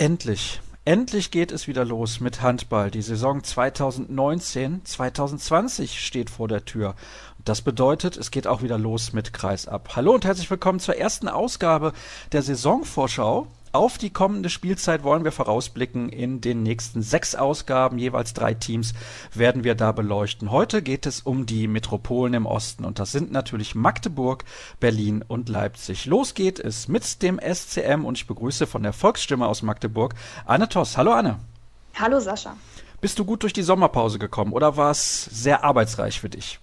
Endlich. Endlich geht es wieder los mit Handball. Die Saison 2019-2020 steht vor der Tür. Und das bedeutet, es geht auch wieder los mit Kreisab. Hallo und herzlich willkommen zur ersten Ausgabe der Saisonvorschau. Auf die kommende Spielzeit wollen wir vorausblicken. In den nächsten 6 Ausgaben, jeweils 3 Teams, werden wir da beleuchten. Heute geht es um die Metropolen im Osten und das sind natürlich Magdeburg, Berlin und Leipzig. Los geht es mit dem SCM und ich begrüße von der Volksstimme aus Magdeburg Anne Toss. Hallo Anne. Hallo Sascha. Bist du gut durch die Sommerpause gekommen oder war es sehr arbeitsreich für dich?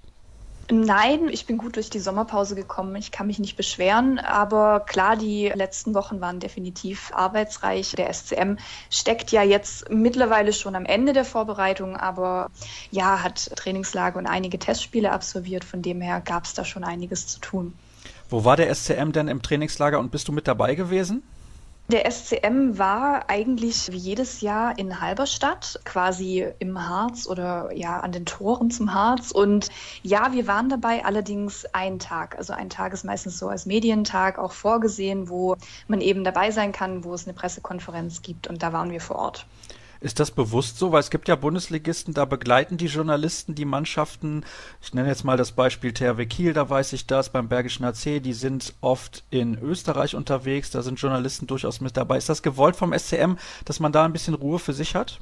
Nein, ich bin gut durch die Sommerpause gekommen. Ich kann mich nicht beschweren, aber klar, die letzten Wochen waren definitiv arbeitsreich. Der SCM steckt ja jetzt mittlerweile schon am Ende der Vorbereitung, aber ja, hat Trainingslager und einige Testspiele absolviert. Von dem her gab es da schon einiges zu tun. Wo war der SCM denn im Trainingslager und bist du mit dabei gewesen? Der SCM war eigentlich wie jedes Jahr in Halberstadt, quasi im Harz oder ja an den Toren zum Harz. Und ja, wir waren dabei, allerdings einen Tag. Also ein Tag ist meistens so als Medientag auch vorgesehen, wo man eben dabei sein kann, wo es eine Pressekonferenz gibt. Und da waren wir vor Ort. Ist das bewusst so? Weil es gibt ja Bundesligisten, da begleiten die Journalisten die Mannschaften. Ich nenne jetzt mal das Beispiel THW Kiel, da weiß ich das, beim Bergischen HC, die sind oft in Österreich unterwegs, da sind Journalisten durchaus mit dabei. Ist das gewollt vom SCM, dass man da ein bisschen Ruhe für sich hat?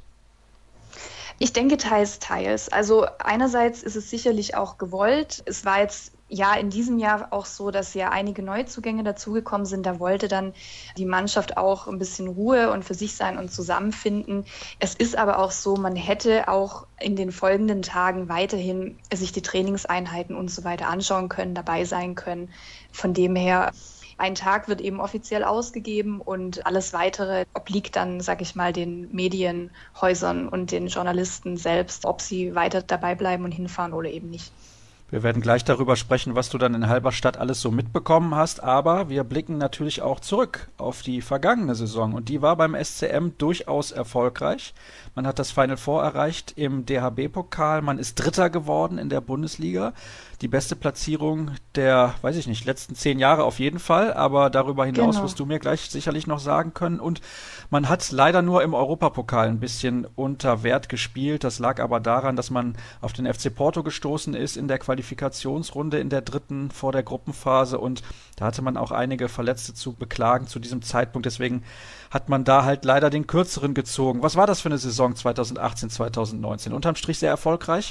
Ich denke teils, teils. Also einerseits ist es sicherlich auch gewollt. Es war jetzt ja in diesem Jahr auch so, dass ja einige Neuzugänge dazugekommen sind. Da wollte dann die Mannschaft auch ein bisschen Ruhe und für sich sein und zusammenfinden. Es ist aber auch so, man hätte auch in den folgenden Tagen weiterhin sich die Trainingseinheiten und so weiter anschauen können, dabei sein können. Von dem her, ein Tag wird eben offiziell ausgegeben und alles Weitere obliegt dann, sag ich mal, den Medienhäusern und den Journalisten selbst, ob sie weiter dabei bleiben und hinfahren oder eben nicht. Wir werden gleich darüber sprechen, was du dann in Halberstadt alles so mitbekommen hast, aber wir blicken natürlich auch zurück auf die vergangene Saison und die war beim SCM durchaus erfolgreich. Man hat das Final Four erreicht im DHB-Pokal, man ist Dritter geworden in der Bundesliga. Die beste Platzierung der, weiß ich nicht, letzten 10 Jahre auf jeden Fall, aber darüber hinaus wirst du mir gleich sicherlich noch sagen können. Und man hat leider nur im Europapokal ein bisschen unter Wert gespielt. Das lag aber daran, dass man auf den FC Porto gestoßen ist in der Qualifikationsrunde in der dritten vor der Gruppenphase und da hatte man auch einige Verletzte zu beklagen zu diesem Zeitpunkt. Deswegen hat man da halt leider den kürzeren gezogen. Was war das für eine Saison 2018, 2019? Unterm Strich sehr erfolgreich?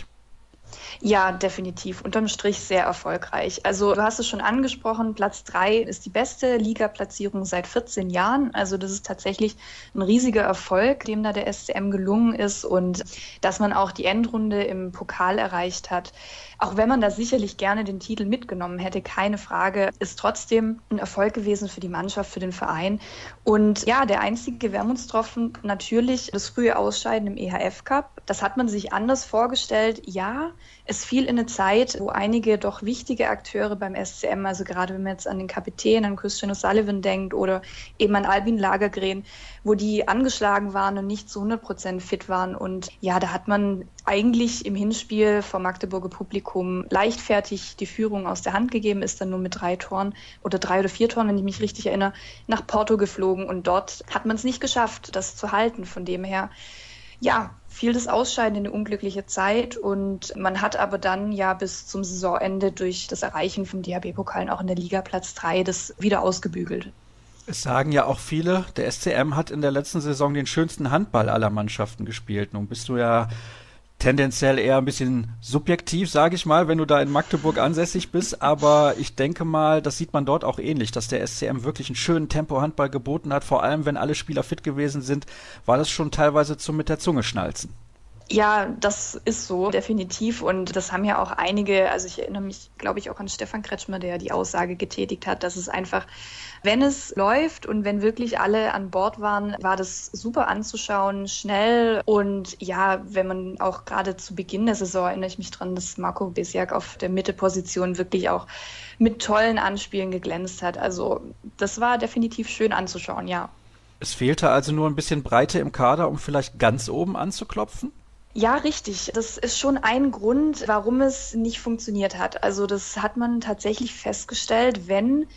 Ja, definitiv. Unterm Strich sehr erfolgreich. Also du hast es schon angesprochen, Platz 3 ist die beste Ligaplatzierung seit 14 Jahren. Also das ist tatsächlich ein riesiger Erfolg, dem da der SCM gelungen ist und dass man auch die Endrunde im Pokal erreicht hat. Auch wenn man da sicherlich gerne den Titel mitgenommen hätte, keine Frage, ist trotzdem ein Erfolg gewesen für die Mannschaft, für den Verein. Und ja, der einzige Wermutstropfen natürlich das frühe Ausscheiden im EHF-Cup. Das hat man sich anders vorgestellt. Ja, es fiel in eine Zeit, wo einige doch wichtige Akteure beim SCM, also gerade wenn man jetzt an den Kapitän, an Christian O'Sullivan denkt oder eben an Albin Lagergren, wo die angeschlagen waren und nicht zu 100% fit waren. Und ja, da hat man eigentlich im Hinspiel vom Magdeburger Publikum leichtfertig die Führung aus der Hand gegeben, ist dann nur mit 3 Toren oder 3 oder 4 Toren, wenn ich mich richtig erinnere, nach Porto geflogen. Und dort hat man es nicht geschafft, das zu halten. Von dem her, ja, fiel das Ausscheiden in eine unglückliche Zeit und man hat aber dann ja bis zum Saisonende durch das Erreichen vom DHB-Pokal auch in der Liga Platz 3 das wieder ausgebügelt. Es sagen ja auch viele, der SCM hat in der letzten Saison den schönsten Handball aller Mannschaften gespielt. Nun bist du ja tendenziell eher ein bisschen subjektiv, sage ich mal, wenn du da in Magdeburg ansässig bist, aber ich denke mal, das sieht man dort auch ähnlich, dass der SCM wirklich einen schönen Tempo-Handball geboten hat, vor allem wenn alle Spieler fit gewesen sind, war das schon teilweise zum mit der Zunge schnalzen. Ja, das ist so, definitiv. Und das haben ja auch einige, also ich erinnere mich, glaube ich, auch an Stefan Kretschmer, der die Aussage getätigt hat, dass es einfach, wenn es läuft und wenn wirklich alle an Bord waren, war das super anzuschauen, schnell. Und ja, wenn man auch gerade zu Beginn der Saison, erinnere ich mich dran, dass Marco Besiak auf der Mitteposition wirklich auch mit tollen Anspielen geglänzt hat. Also das war definitiv schön anzuschauen, ja. Es fehlte also nur ein bisschen Breite im Kader, um vielleicht ganz oben anzuklopfen? Ja, richtig. Das ist schon ein Grund, warum es nicht funktioniert hat. Also das hat man tatsächlich festgestellt, wenn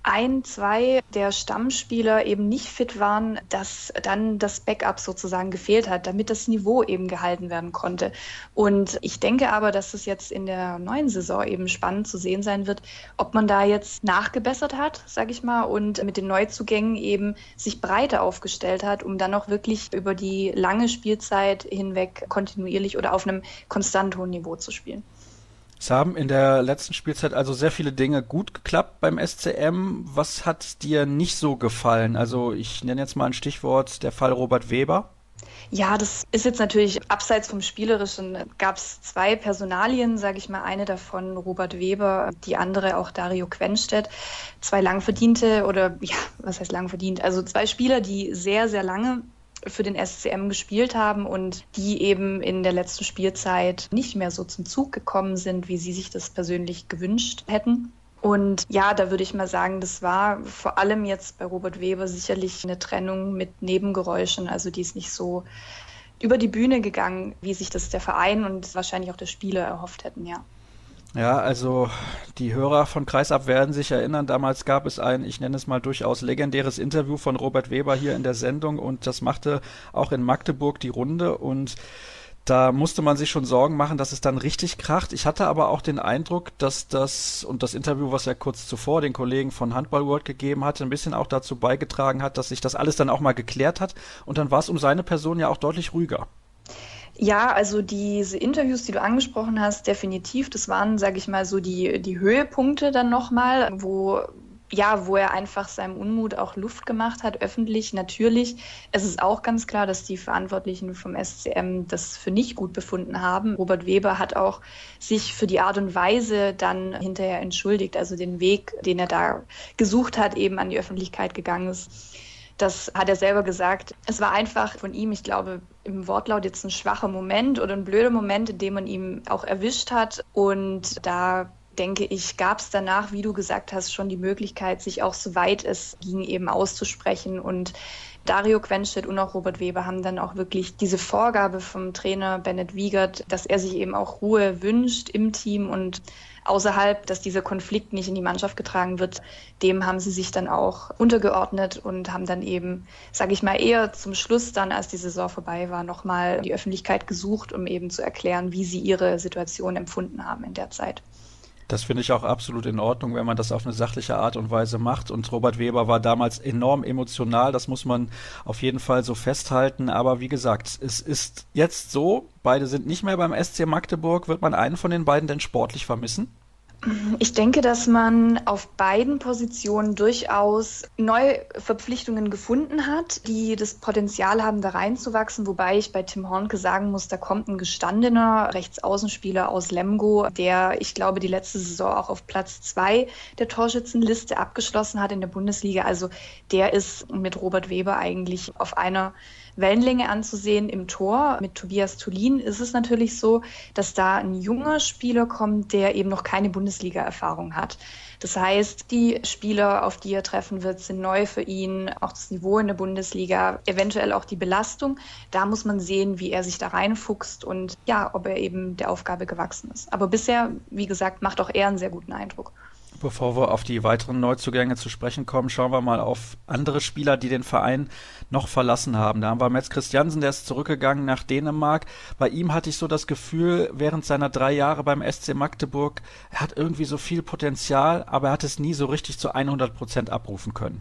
ein, zwei der Stammspieler eben nicht fit waren, dass dann das Backup sozusagen gefehlt hat, damit das Niveau eben gehalten werden konnte. Und ich denke aber, dass es jetzt in der neuen Saison eben spannend zu sehen sein wird, ob man da jetzt nachgebessert hat, sage ich mal, und mit den Neuzugängen eben sich breiter aufgestellt hat, um dann auch wirklich über die lange Spielzeit hinweg kontinuierlich oder auf einem konstant hohen Niveau zu spielen. Es haben in der letzten Spielzeit also sehr viele Dinge gut geklappt beim SCM. Was hat dir nicht so gefallen? Also ich nenne jetzt mal ein Stichwort, der Fall Robert Weber. Ja, das ist jetzt natürlich abseits vom Spielerischen. Gab es zwei Personalien, sage ich mal, eine davon Robert Weber, die andere auch Dario Quenstedt. Zwei lang verdiente oder, ja, was heißt lang verdient? Also zwei Spieler, die sehr, sehr lange für den SCM gespielt haben und die eben in der letzten Spielzeit nicht mehr so zum Zug gekommen sind, wie sie sich das persönlich gewünscht hätten. Und ja, da würde ich mal sagen, das war vor allem jetzt bei Robert Weber sicherlich eine Trennung mit Nebengeräuschen. Also die ist nicht so über die Bühne gegangen, wie sich das der Verein und wahrscheinlich auch der Spieler erhofft hätten, ja. Ja, also die Hörer von Kreisab werden sich erinnern, damals gab es ein, ich nenne es mal durchaus legendäres Interview von Robert Weber hier in der Sendung und das machte auch in Magdeburg die Runde und da musste man sich schon Sorgen machen, dass es dann richtig kracht. Ich hatte aber auch den Eindruck, dass das Interview, was er kurz zuvor den Kollegen von Handball World gegeben hatte, ein bisschen auch dazu beigetragen hat, dass sich das alles dann auch mal geklärt hat und dann war es um seine Person ja auch deutlich ruhiger. Ja, also diese Interviews, die du angesprochen hast, definitiv, das waren, sage ich mal, so die Höhepunkte dann nochmal, wo er einfach seinem Unmut auch Luft gemacht hat, öffentlich. Natürlich, es ist auch ganz klar, dass die Verantwortlichen vom SCM das für nicht gut befunden haben. Robert Weber hat auch sich für die Art und Weise dann hinterher entschuldigt, also den Weg, den er da gesucht hat, eben an die Öffentlichkeit gegangen ist. Das hat er selber gesagt. Es war einfach von ihm, ich glaube, im Wortlaut jetzt ein schwacher Moment oder ein blöder Moment, in dem man ihn auch erwischt hat. Und da denke ich, gab es danach, wie du gesagt hast, schon die Möglichkeit, sich auch soweit es ging eben auszusprechen. Und Dario Quenstedt und auch Robert Weber haben dann auch wirklich diese Vorgabe vom Trainer Bennett Wiegert, dass er sich eben auch Ruhe wünscht im Team und außerhalb, dass dieser Konflikt nicht in die Mannschaft getragen wird, dem haben sie sich dann auch untergeordnet und haben dann eben, sage ich mal, eher zum Schluss dann, als die Saison vorbei war, nochmal die Öffentlichkeit gesucht, um eben zu erklären, wie sie ihre Situation empfunden haben in der Zeit. Das finde ich auch absolut in Ordnung, wenn man das auf eine sachliche Art und Weise macht. Und Robert Weber war damals enorm emotional, das muss man auf jeden Fall so festhalten. Aber wie gesagt, es ist jetzt so, beide sind nicht mehr beim SC Magdeburg. Wird man einen von den beiden denn sportlich vermissen? Ich denke, dass man auf beiden Positionen durchaus neue Verpflichtungen gefunden hat, die das Potenzial haben, da reinzuwachsen. Wobei ich bei Tim Hornke sagen muss, da kommt ein gestandener Rechtsaußenspieler aus Lemgo, der, ich glaube, die letzte Saison auch auf Platz 2 der Torschützenliste abgeschlossen hat in der Bundesliga. Also der ist mit Robert Weber eigentlich auf einer Wellenlänge anzusehen im Tor. Mit Tobias Thulin ist es natürlich so, dass da ein junger Spieler kommt, der eben noch keine Bundesliga-Erfahrung hat. Das heißt, die Spieler, auf die er treffen wird, sind neu für ihn, auch das Niveau in der Bundesliga, eventuell auch die Belastung. Da muss man sehen, wie er sich da reinfuchst und ja, ob er eben der Aufgabe gewachsen ist. Aber bisher, wie gesagt, macht auch er einen sehr guten Eindruck. Bevor wir auf die weiteren Neuzugänge zu sprechen kommen, schauen wir mal auf andere Spieler, die den Verein noch verlassen haben. Da haben wir Mads Christiansen, der ist zurückgegangen nach Dänemark. Bei ihm hatte ich so das Gefühl, während seiner 3 Jahre beim SC Magdeburg, er hat irgendwie so viel Potenzial, aber er hat es nie so richtig zu 100% abrufen können.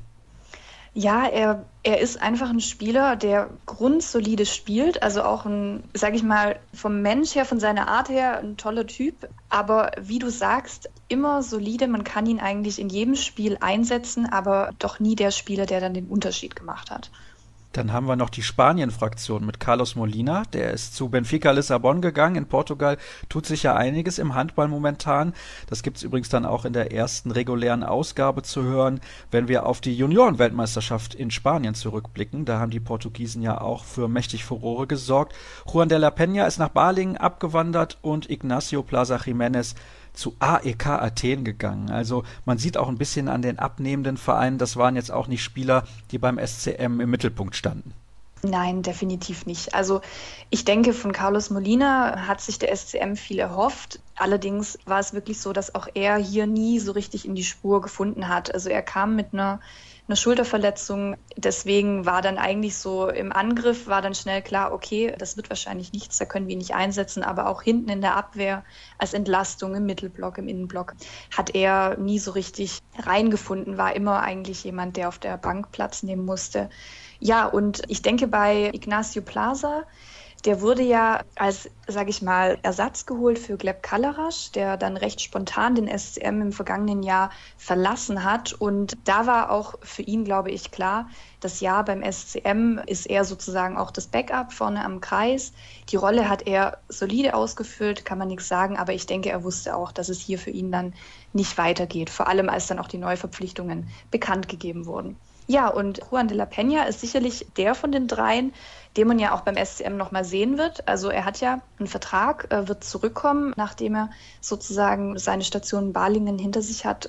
Ja, er ist einfach ein Spieler, der grundsolide spielt, also auch ein, sag ich mal, vom Mensch her, von seiner Art her, ein toller Typ. Aber wie du sagst, immer solide, man kann ihn eigentlich in jedem Spiel einsetzen, aber doch nie der Spieler, der dann den Unterschied gemacht hat. Dann haben wir noch die Spanien-Fraktion mit Carlos Molina, der ist zu Benfica Lissabon gegangen. In Portugal tut sich ja einiges im Handball momentan. Das gibt's übrigens dann auch in der ersten regulären Ausgabe zu hören, wenn wir auf die Junioren-Weltmeisterschaft in Spanien zurückblicken. Da haben die Portugiesen ja auch für mächtig Furore gesorgt. Juan de la Peña ist nach Balingen abgewandert und Ignacio Plaza Jiménez zu AEK Athen gegangen. Also man sieht auch ein bisschen an den abnehmenden Vereinen, das waren jetzt auch nicht Spieler, die beim SCM im Mittelpunkt standen. Nein, definitiv nicht. Also ich denke, von Carlos Molina hat sich der SCM viel erhofft. Allerdings war es wirklich so, dass auch er hier nie so richtig in die Spur gefunden hat. Also er kam mit einer Schulterverletzung. Deswegen war dann eigentlich so im Angriff, war dann schnell klar, okay, das wird wahrscheinlich nichts, da können wir ihn nicht einsetzen. Aber auch hinten in der Abwehr als Entlastung im Mittelblock, im Innenblock, hat er nie so richtig reingefunden, war immer eigentlich jemand, der auf der Bank Platz nehmen musste. Ja, und ich denke bei Ignacio Plaza, der wurde ja als, sage ich mal, Ersatz geholt für Gleb Kalarasch, der dann recht spontan den SCM im vergangenen Jahr verlassen hat. Und da war auch für ihn, glaube ich, klar, das Jahr beim SCM ist er sozusagen auch das Backup vorne am Kreis. Die Rolle hat er solide ausgefüllt, kann man nichts sagen, aber ich denke, er wusste auch, dass es hier für ihn dann nicht weitergeht, vor allem als dann auch die Neuverpflichtungen bekannt gegeben wurden. Ja, und Juan de la Peña ist sicherlich der von den dreien, den man ja auch beim SCM nochmal sehen wird. Also er hat ja einen Vertrag, wird zurückkommen, nachdem er sozusagen seine Station in Balingen hinter sich hat.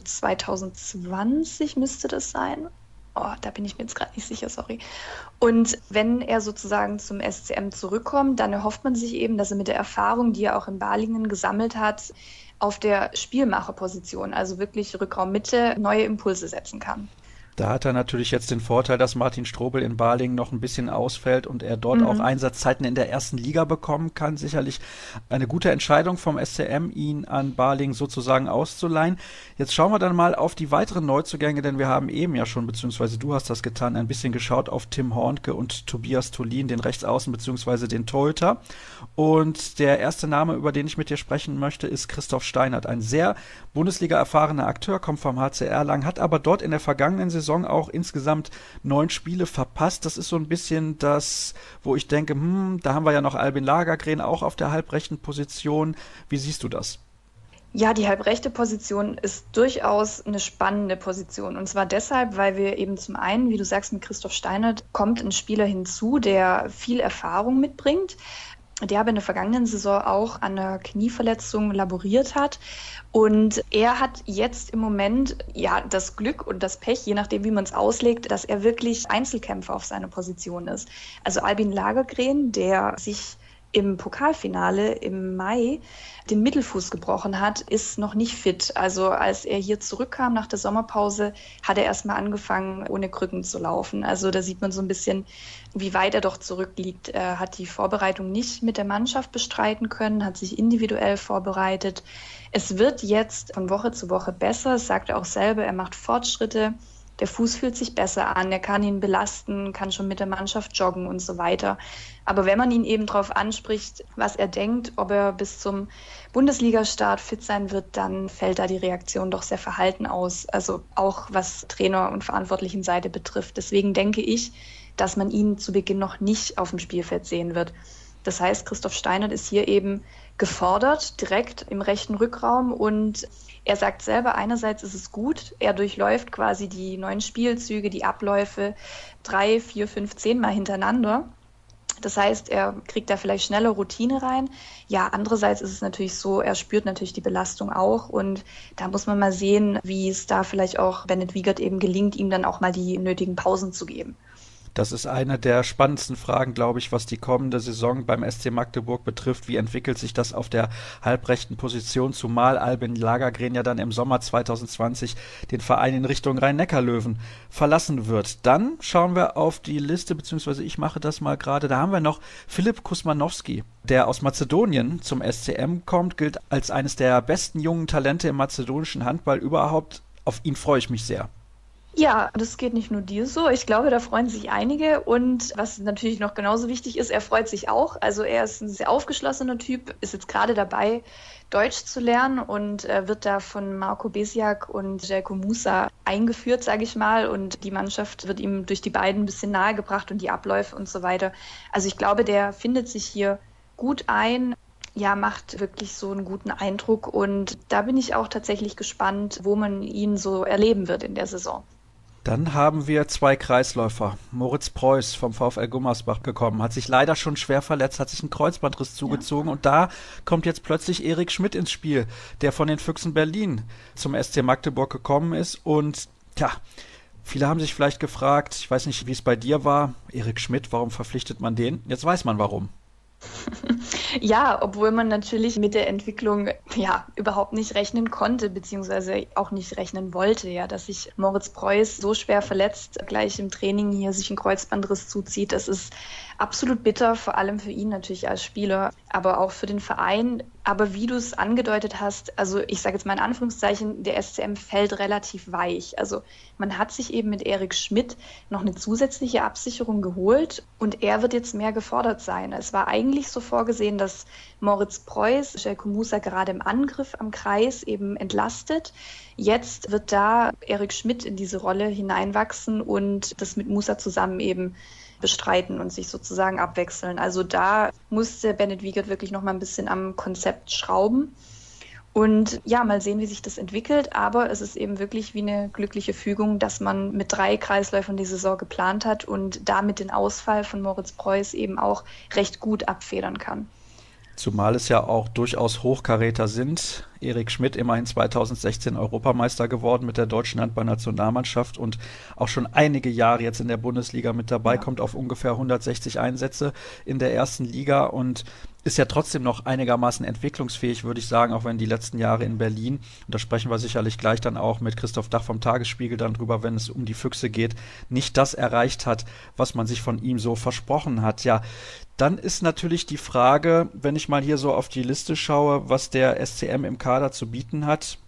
2020 müsste das sein. Oh, da bin ich mir jetzt gerade nicht sicher, sorry. Und wenn er sozusagen zum SCM zurückkommt, dann erhofft man sich eben, dass er mit der Erfahrung, die er auch in Balingen gesammelt hat, auf der Spielmacherposition, also wirklich Rückraummitte, neue Impulse setzen kann. Da hat er natürlich jetzt den Vorteil, dass Martin Strobel in Balingen noch ein bisschen ausfällt und er dort auch Einsatzzeiten in der ersten Liga bekommen kann. Sicherlich eine gute Entscheidung vom SCM, ihn an Balingen sozusagen auszuleihen. Jetzt schauen wir dann mal auf die weiteren Neuzugänge, denn wir haben eben ja schon, beziehungsweise du hast das getan, ein bisschen geschaut auf Tim Hornke und Tobias Tholin, den Rechtsaußen beziehungsweise den Torhüter. Und der erste Name, über den ich mit dir sprechen möchte, ist Christoph Steinert. Ein sehr Bundesliga-erfahrener Akteur, kommt vom HC Erlangen, hat aber dort in der vergangenen Saison auch insgesamt 9 Spiele verpasst. Das ist so ein bisschen das, wo ich denke, da haben wir ja noch Albin Lagergren auch auf der halbrechten Position. Wie siehst du das? Ja, die halbrechte Position ist durchaus eine spannende Position. Und zwar deshalb, weil wir eben zum einen, wie du sagst, mit Christoph Steinert kommt ein Spieler hinzu, der viel Erfahrung mitbringt, der aber in der vergangenen Saison auch an einer Knieverletzung laboriert hat. Und er hat jetzt im Moment ja das Glück und das Pech, je nachdem, wie man es auslegt, dass er wirklich Einzelkämpfer auf seiner Position ist. Also Albin Lagergren, der sich im Pokalfinale im Mai den Mittelfuß gebrochen hat, ist noch nicht fit. Also als er hier zurückkam nach der Sommerpause, hat er erstmal angefangen, ohne Krücken zu laufen. Also da sieht man so ein bisschen, wie weit er doch zurückliegt. Er hat die Vorbereitung nicht mit der Mannschaft bestreiten können, hat sich individuell vorbereitet. Es wird jetzt von Woche zu Woche besser. Das sagt er auch selber, er macht Fortschritte. Der Fuß fühlt sich besser an, er kann ihn belasten, kann schon mit der Mannschaft joggen und so weiter. Aber wenn man ihn eben darauf anspricht, was er denkt, ob er bis zum Bundesliga-Start fit sein wird, dann fällt da die Reaktion doch sehr verhalten aus. Also auch was Trainer und Verantwortlichenseite betrifft. Deswegen denke ich, dass man ihn zu Beginn noch nicht auf dem Spielfeld sehen wird. Das heißt, Christoph Steinert ist hier eben gefordert, direkt im rechten Rückraum, und er sagt selber, einerseits ist es gut, er durchläuft quasi die neuen Spielzüge, die Abläufe 3, 4, 5, 10 Mal hintereinander. Das heißt, er kriegt da vielleicht schneller Routine rein. Ja, andererseits ist es natürlich so, er spürt natürlich die Belastung auch, und da muss man mal sehen, wie es da vielleicht auch Bennett Wiegert eben gelingt, ihm dann auch mal die nötigen Pausen zu geben. Das ist eine der spannendsten Fragen, glaube ich, was die kommende Saison beim SC Magdeburg betrifft. Wie entwickelt sich das auf der halbrechten Position, zumal Albin Lagergren ja dann im Sommer 2020 den Verein in Richtung Rhein-Neckar-Löwen verlassen wird. Dann schauen wir auf die Liste, beziehungsweise ich mache das mal gerade. Da haben wir noch Filip Kusmanowski, der aus Mazedonien zum SCM kommt, gilt als eines der besten jungen Talente im mazedonischen Handball überhaupt. Auf ihn freue ich mich sehr. Ja, das geht nicht nur dir so. Ich glaube, da freuen sich einige. Und was natürlich noch genauso wichtig ist, er freut sich auch. Also er ist ein sehr aufgeschlossener Typ, ist jetzt gerade dabei, Deutsch zu lernen, und wird da von Marco Besiak und Jelko Musa eingeführt, sage ich mal. Und die Mannschaft wird ihm durch die beiden ein bisschen nahegebracht und die Abläufe und so weiter. Also ich glaube, der findet sich hier gut ein. Ja, macht wirklich so einen guten Eindruck. Und da bin ich auch tatsächlich gespannt, wo man ihn so erleben wird in der Saison. Dann haben wir 2 Kreisläufer. Moritz Preuß vom VfL Gummersbach gekommen, hat sich leider schon schwer verletzt, hat sich einen Kreuzbandriss zugezogen, und da kommt jetzt plötzlich Erik Schmidt ins Spiel, der von den Füchsen Berlin zum SC Magdeburg gekommen ist, und Viele haben sich vielleicht gefragt, ich weiß nicht, wie es bei dir war, Erik Schmidt, warum verpflichtet man den? Jetzt weiß man warum. Ja, obwohl man natürlich mit der Entwicklung ja überhaupt nicht rechnen konnte, beziehungsweise auch nicht rechnen wollte, ja, dass sich Moritz Preuß so schwer verletzt, gleich im Training hier sich einen Kreuzbandriss zuzieht. Das ist absolut bitter, vor allem für ihn natürlich als Spieler, aber auch für den Verein. Aber wie du es angedeutet hast, also ich sage jetzt mal in Anführungszeichen, der SCM fällt relativ weich. Also man hat sich eben mit Erik Schmidt noch eine zusätzliche Absicherung geholt und er wird jetzt mehr gefordert sein. Es war eigentlich so vorgesehen, dass Moritz Preuß Željko Musa gerade im Angriff am Kreis eben entlastet. Jetzt wird da Erik Schmidt in diese Rolle hineinwachsen und das mit Musa zusammen eben bestreiten und sich sozusagen abwechseln. Also da musste Bennett Wiegert wirklich noch mal ein bisschen am Konzept schrauben. Und ja, mal sehen, wie sich das entwickelt. Aber es ist eben wirklich wie eine glückliche Fügung, dass man mit 3 Kreisläufern die Saison geplant hat und damit den Ausfall von Moritz Preuß eben auch recht gut abfedern kann. Zumal es ja auch durchaus Hochkaräter sind. Erik Schmidt, immerhin 2016 Europameister geworden mit der deutschen Handballnationalmannschaft und auch schon einige Jahre jetzt in der Bundesliga mit dabei, ja. Kommt auf ungefähr 160 Einsätze in der ersten Liga und ist ja trotzdem noch einigermaßen entwicklungsfähig, würde ich sagen, auch wenn die letzten Jahre in Berlin, und da sprechen wir sicherlich gleich dann auch mit Christoph Dach vom Tagesspiegel dann drüber, wenn es um die Füchse geht, nicht das erreicht hat, was man sich von ihm so versprochen hat. Ja, dann ist natürlich die Frage, wenn ich mal hier so auf die Liste schaue, was der SCM im Kader zu bieten hat.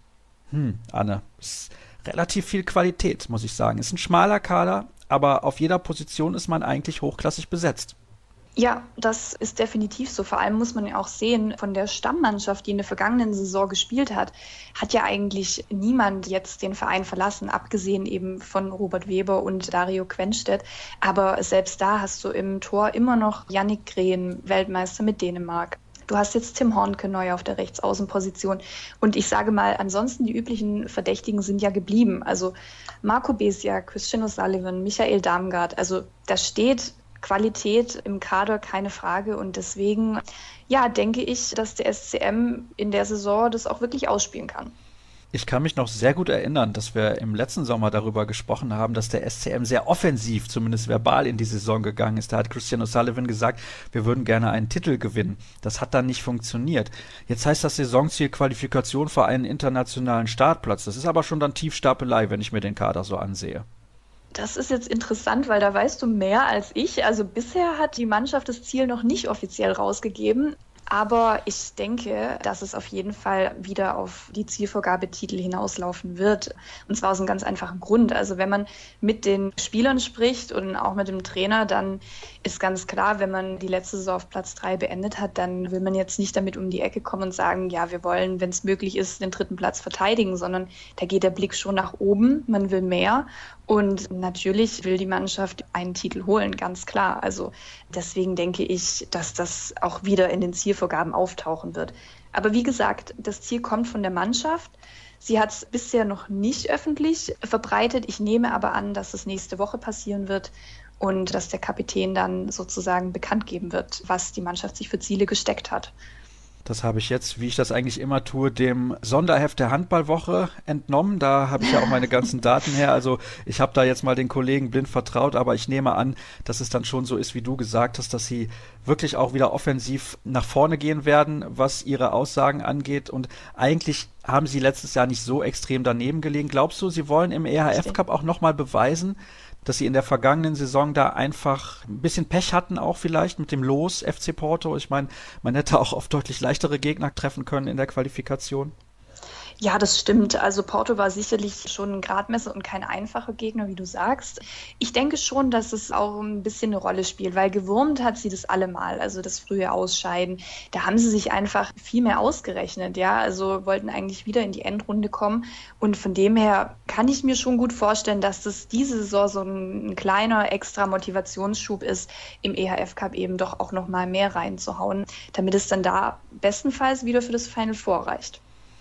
Anne, ist relativ viel Qualität, muss ich sagen. Ist ein schmaler Kader, aber auf jeder Position ist man eigentlich hochklassig besetzt. Ja, das ist definitiv so. Vor allem muss man ja auch sehen, von der Stammmannschaft, die in der vergangenen Saison gespielt hat, hat ja eigentlich niemand jetzt den Verein verlassen, abgesehen eben von Robert Weber und Dario Quenstedt. Aber selbst da hast du im Tor immer noch Yannick Green, Weltmeister mit Dänemark. Du hast jetzt Tim Hornke neu auf der Rechtsaußenposition. Und ich sage mal, ansonsten die üblichen Verdächtigen sind ja geblieben. Also Marco Besiak, Christian O'Sullivan, Michael Damgard. Also da steht Qualität im Kader, keine Frage. Und deswegen, ja, denke ich, dass der SCM in der Saison das auch wirklich ausspielen kann. Ich kann mich noch sehr gut erinnern, dass wir im letzten Sommer darüber gesprochen haben, dass der SCM sehr offensiv, zumindest verbal, in die Saison gegangen ist. Da hat Christian O'Sullivan gesagt, wir würden gerne einen Titel gewinnen. Das hat dann nicht funktioniert. Jetzt heißt das Saisonziel Qualifikation für einen internationalen Startplatz. Das ist aber schon dann Tiefstapelei, wenn ich mir den Kader so ansehe. Das ist jetzt interessant, weil da weißt du mehr als ich. Also bisher hat die Mannschaft das Ziel noch nicht offiziell rausgegeben. Aber ich denke, dass es auf jeden Fall wieder auf die Zielvorgabetitel hinauslaufen wird. Und zwar aus einem ganz einfachen Grund. Also wenn man mit den Spielern spricht und auch mit dem Trainer, dann ist ganz klar, wenn man die letzte Saison auf Platz 3 beendet hat, dann will man jetzt nicht damit um die Ecke kommen und sagen, ja, wir wollen, wenn es möglich ist, den 3. Platz verteidigen, sondern da geht der Blick schon nach oben. Man will mehr. Und natürlich will die Mannschaft einen Titel holen, ganz klar. Also deswegen denke ich, dass das auch wieder in den Zielvorgaben auftauchen wird. Aber wie gesagt, das Ziel kommt von der Mannschaft. Sie hat es bisher noch nicht öffentlich verbreitet. Ich nehme aber an, dass es nächste Woche passieren wird und dass der Kapitän dann sozusagen bekannt geben wird, was die Mannschaft sich für Ziele gesteckt hat. Das habe ich jetzt, wie ich das eigentlich immer tue, dem Sonderheft der Handballwoche entnommen. Da habe ich ja auch meine ganzen Daten her. Also ich habe da jetzt mal den Kollegen blind vertraut, aber ich nehme an, dass es dann schon so ist, wie du gesagt hast, dass sie wirklich auch wieder offensiv nach vorne gehen werden, was ihre Aussagen angeht. Und eigentlich haben sie letztes Jahr nicht so extrem daneben gelegen. Glaubst du, sie wollen im EHF-Cup auch nochmal beweisen, dass sie in der vergangenen Saison da einfach ein bisschen Pech hatten, auch vielleicht mit dem Los FC Porto? Ich meine, man hätte auch auf deutlich leichtere Gegner treffen können in der Qualifikation. Ja, das stimmt. Also Porto war sicherlich schon ein Gradmesser und kein einfacher Gegner, wie du sagst. Ich denke schon, dass es auch ein bisschen eine Rolle spielt, weil gewurmt hat sie das allemal, also das frühe Ausscheiden. Da haben sie sich einfach viel mehr ausgerechnet, ja, also wollten eigentlich wieder in die Endrunde kommen. Und von dem her kann ich mir schon gut vorstellen, dass das diese Saison so ein kleiner extra Motivationsschub ist, im EHF Cup eben doch auch noch mal mehr reinzuhauen, damit es dann da bestenfalls wieder für das Final Four reicht.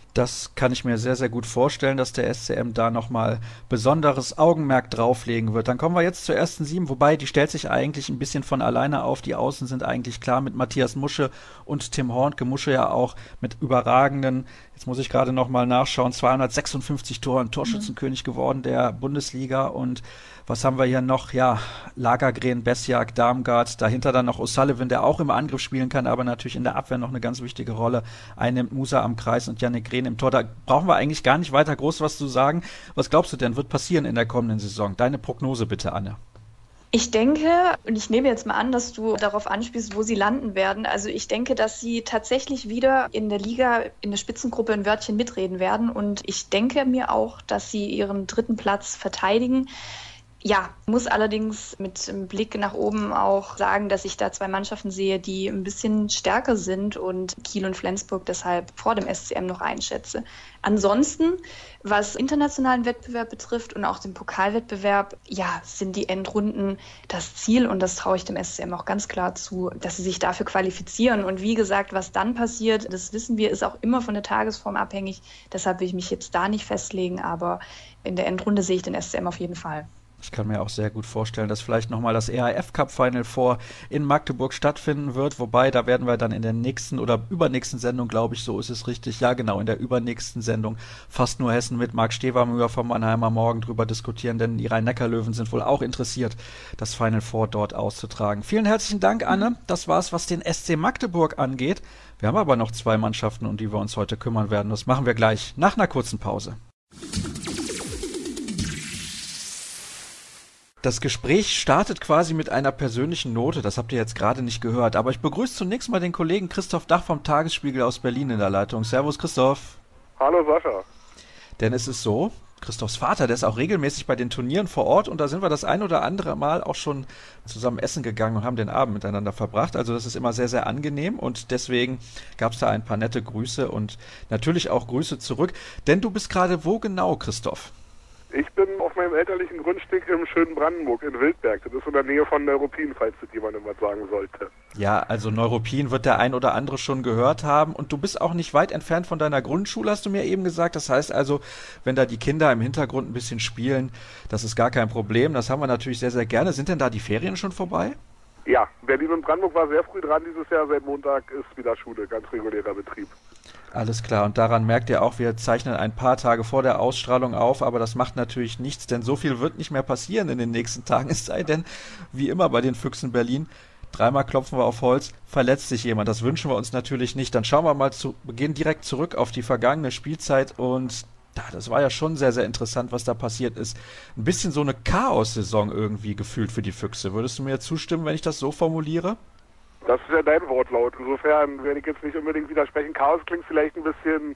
Das kann ich mir sehr, sehr gut vorstellen, dass der SCM da nochmal besonderes Augenmerk drauflegen wird. Dann kommen wir jetzt zur ersten Sieben, wobei die stellt sich eigentlich ein bisschen von alleine auf. Die Außen sind eigentlich klar mit Matthias Musche und Tim Hornke. Musche ja auch mit überragenden, jetzt muss ich gerade nochmal nachschauen, 256 Toren, Torschützenkönig geworden der Bundesliga. Und was haben wir hier noch? Ja, Lagergren, Besjak, Darmgard, dahinter dann noch O'Sullivan, der auch im Angriff spielen kann, aber natürlich in der Abwehr noch eine ganz wichtige Rolle einnimmt. Musa am Kreis und Yannick Grehn im Tor. Da brauchen wir eigentlich gar nicht weiter groß was zu sagen. Was glaubst du denn, wird passieren in der kommenden Saison? Deine Prognose bitte, Anne. Ich denke, und ich nehme jetzt mal an, dass du darauf anspielst, wo sie landen werden. Also ich denke, dass sie tatsächlich wieder in der Liga, in der Spitzengruppe ein Wörtchen mitreden werden. Und ich denke mir auch, dass sie ihren dritten Platz verteidigen. Ja, muss allerdings mit einem Blick nach oben auch sagen, dass ich da zwei Mannschaften sehe, die ein bisschen stärker sind und Kiel und Flensburg deshalb vor dem SCM noch einschätze. Ansonsten, was internationalen Wettbewerb betrifft und auch den Pokalwettbewerb, ja, sind die Endrunden das Ziel und das traue ich dem SCM auch ganz klar zu, dass sie sich dafür qualifizieren. Und wie gesagt, was dann passiert, das wissen wir, ist auch immer von der Tagesform abhängig. Deshalb will ich mich jetzt da nicht festlegen, aber in der Endrunde sehe ich den SCM auf jeden Fall. Ich kann mir auch sehr gut vorstellen, dass vielleicht nochmal das EHF Cup Final Four in Magdeburg stattfinden wird, wobei da werden wir dann in der nächsten oder übernächsten Sendung, glaube ich, so ist es richtig, ja genau, in der übernächsten Sendung fast nur Hessen mit Marc Stevermüher vom Mannheimer Morgen drüber diskutieren, denn die Rhein-Neckar-Löwen sind wohl auch interessiert, das Final Four dort auszutragen. Vielen herzlichen Dank, Anne. Das war's, was den SC Magdeburg angeht. Wir haben aber noch zwei Mannschaften, um die wir uns heute kümmern werden. Das machen wir gleich nach einer kurzen Pause. Das Gespräch startet quasi mit einer persönlichen Note, das habt ihr jetzt gerade nicht gehört, aber ich begrüße zunächst mal den Kollegen Christoph Dach vom Tagesspiegel aus Berlin in der Leitung. Servus Christoph. Hallo Sascha. Denn es ist so, Christophs Vater, der ist auch regelmäßig bei den Turnieren vor Ort und da sind wir das ein oder andere Mal auch schon zusammen essen gegangen und haben den Abend miteinander verbracht. Also das ist immer sehr, sehr angenehm und deswegen gab es da ein paar nette Grüße und natürlich auch Grüße zurück. Denn du bist gerade wo genau, Christoph? Ich bin auf meinem elterlichen Grundstück im schönen Brandenburg in Wildberg. Das ist in der Nähe von Neuruppin, falls das jemandem was sagen sollte. Ja, also Neuruppin wird der ein oder andere schon gehört haben. Und du bist auch nicht weit entfernt von deiner Grundschule, hast du mir eben gesagt. Das heißt also, wenn da die Kinder im Hintergrund ein bisschen spielen, das ist gar kein Problem. Das haben wir natürlich sehr, sehr gerne. Sind denn da die Ferien schon vorbei? Ja, Berlin und Brandenburg war sehr früh dran dieses Jahr. Seit Montag ist wieder Schule, ganz regulärer Betrieb. Alles klar, und daran merkt ihr auch, wir zeichnen ein paar Tage vor der Ausstrahlung auf, aber das macht natürlich nichts, denn so viel wird nicht mehr passieren in den nächsten Tagen, es sei denn, wie immer bei den Füchsen Berlin, dreimal klopfen wir auf Holz, verletzt sich jemand, das wünschen wir uns natürlich nicht. Dann schauen wir mal zu Beginn direkt zurück auf die vergangene Spielzeit und das war ja schon sehr, sehr interessant, was da passiert ist. Ein bisschen so eine Chaos-Saison irgendwie gefühlt für die Füchse. Würdest du mir zustimmen, wenn ich das so formuliere? Das ist ja dein Wortlaut. Insofern werde ich jetzt nicht unbedingt widersprechen. Chaos klingt vielleicht ein bisschen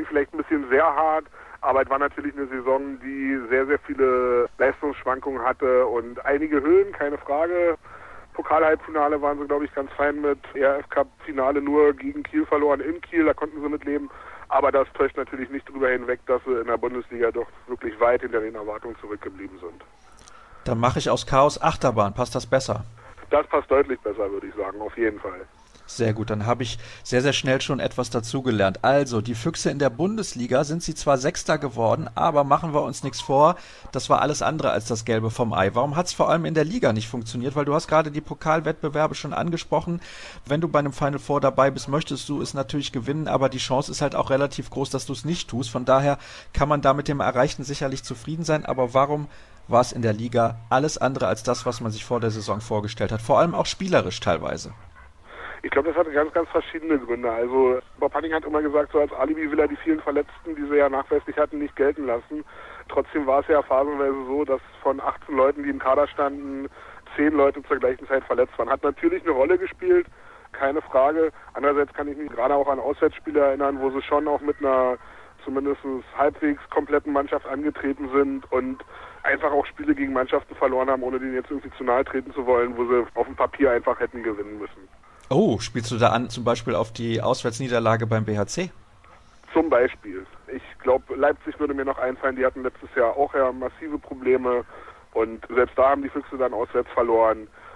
sehr hart, aber es war natürlich eine Saison, die sehr, sehr viele Leistungsschwankungen hatte und einige Höhen, keine Frage. Pokal-Halbfinale waren sie, glaube ich, ganz fein mit. ERF-Cup-Finale nur gegen Kiel verloren in Kiel, da konnten sie mit leben. Aber das täuscht natürlich nicht darüber hinweg, dass sie in der Bundesliga doch wirklich weit hinter den Erwartungen zurückgeblieben sind. Dann mache ich aus Chaos Achterbahn. Passt das besser? Das passt deutlich besser, würde ich sagen, auf jeden Fall. Sehr gut, dann habe ich sehr, sehr schnell schon etwas dazugelernt. Also, die Füchse in der Bundesliga sind sie zwar Sechster geworden, aber machen wir uns nichts vor, das war alles andere als das Gelbe vom Ei. Warum hat es vor allem in der Liga nicht funktioniert? Weil du hast gerade die Pokalwettbewerbe schon angesprochen. Wenn du bei einem Final Four dabei bist, möchtest du es natürlich gewinnen, aber die Chance ist halt auch relativ groß, dass du es nicht tust. Von daher kann man da mit dem Erreichten sicherlich zufrieden sein, aber warum war es in der Liga alles andere als das, was man sich vor der Saison vorgestellt hat? Vor allem auch spielerisch teilweise. Ich glaube, das hatte ganz, ganz verschiedene Gründe. Also Bob Hanning hat immer gesagt, so als Alibi will er die vielen Verletzten, die sie ja nachweislich hatten, nicht gelten lassen. Trotzdem war es ja phasenweise so, dass von 18 Leuten, die im Kader standen, 10 Leute zur gleichen Zeit verletzt waren. Hat natürlich eine Rolle gespielt, keine Frage. Andererseits kann ich mich gerade auch an Auswärtsspiele erinnern, wo sie schon auch mit einer zumindest halbwegs kompletten Mannschaft angetreten sind und einfach auch Spiele gegen Mannschaften verloren haben, ohne denen jetzt irgendwie zu nahe treten zu wollen, wo sie auf dem Papier einfach hätten gewinnen müssen. Oh, spielst du da an, zum Beispiel auf die Auswärtsniederlage beim BHC? Zum Beispiel. Ich glaube, Leipzig würde mir noch einfallen, die hatten letztes Jahr auch ja massive Probleme und selbst da haben die Füchse dann auswärts verloren.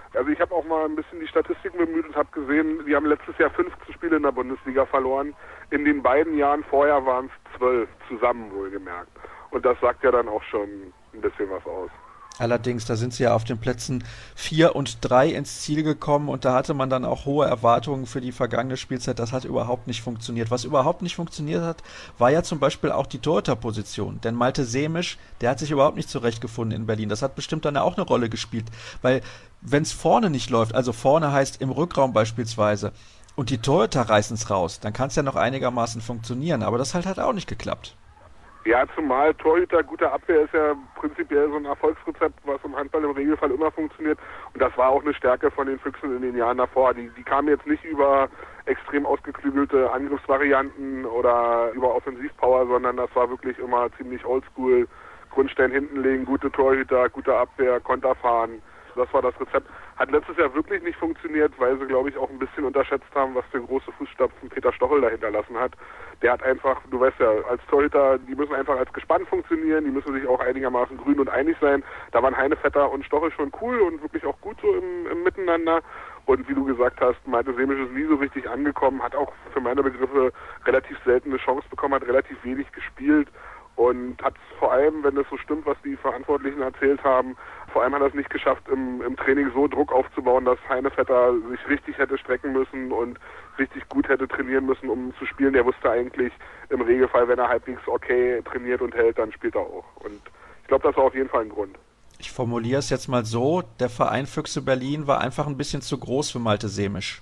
Also ich habe auch mal ein bisschen die Statistiken bemüht und habe gesehen, die haben letztes Jahr 15 Spiele in der Bundesliga verloren. In den beiden Jahren vorher waren es 12, zusammen wohlgemerkt. Und das sagt ja dann auch schon ein bisschen was aus. Allerdings, da sind sie ja auf den Plätzen 4 und 3 ins Ziel gekommen und da hatte man dann auch hohe Erwartungen für die vergangene Spielzeit. Das hat überhaupt nicht funktioniert. Was überhaupt nicht funktioniert hat, war ja zum Beispiel auch die Torhüterposition. Denn Malte Semisch, der hat sich überhaupt nicht zurechtgefunden in Berlin. Das hat bestimmt dann auch eine Rolle gespielt. Weil wenn es vorne nicht läuft, also vorne heißt im Rückraum beispielsweise, und die Torhüter reißen es raus, dann kann es ja noch einigermaßen funktionieren. Aber das hat auch nicht geklappt. Ja, zumal Torhüter, gute Abwehr ist ja prinzipiell so ein Erfolgsrezept, was im Handball im Regelfall immer funktioniert. Und das war auch eine Stärke von den Füchsen in den Jahren davor. Die kamen jetzt nicht über extrem ausgeklügelte Angriffsvarianten oder über Offensivpower, sondern das war wirklich immer ziemlich oldschool. Grundstein hinten legen, gute Torhüter, gute Abwehr, Konter fahren. Das war das Rezept. Hat letztes Jahr wirklich nicht funktioniert, weil sie, glaube ich, auch ein bisschen unterschätzt haben, was für große Fußstapfen Peter Stochel da hinterlassen hat. Der hat einfach, du weißt ja, als Torhüter, die müssen einfach als Gespann funktionieren, die müssen sich auch einigermaßen grün und einig sein. Da waren Heinevetter und Stochel schon cool und wirklich auch gut so im Miteinander. Und wie du gesagt hast, Malte Semisch ist nie so richtig angekommen, hat auch für meine Begriffe relativ selten eine Chance bekommen, hat relativ wenig gespielt. Und hat vor allem, wenn es so stimmt, was die Verantwortlichen erzählt haben, vor allem hat er es nicht geschafft, im Training so Druck aufzubauen, dass Heinevetter sich richtig hätte strecken müssen und richtig gut hätte trainieren müssen, um zu spielen. Der wusste eigentlich im Regelfall, wenn er halbwegs okay trainiert und hält, dann spielt er auch. Und ich glaube, das war auf jeden Fall ein Grund. Ich formuliere es jetzt mal so, der Verein Füchse Berlin war einfach ein bisschen zu groß für Malte Semisch.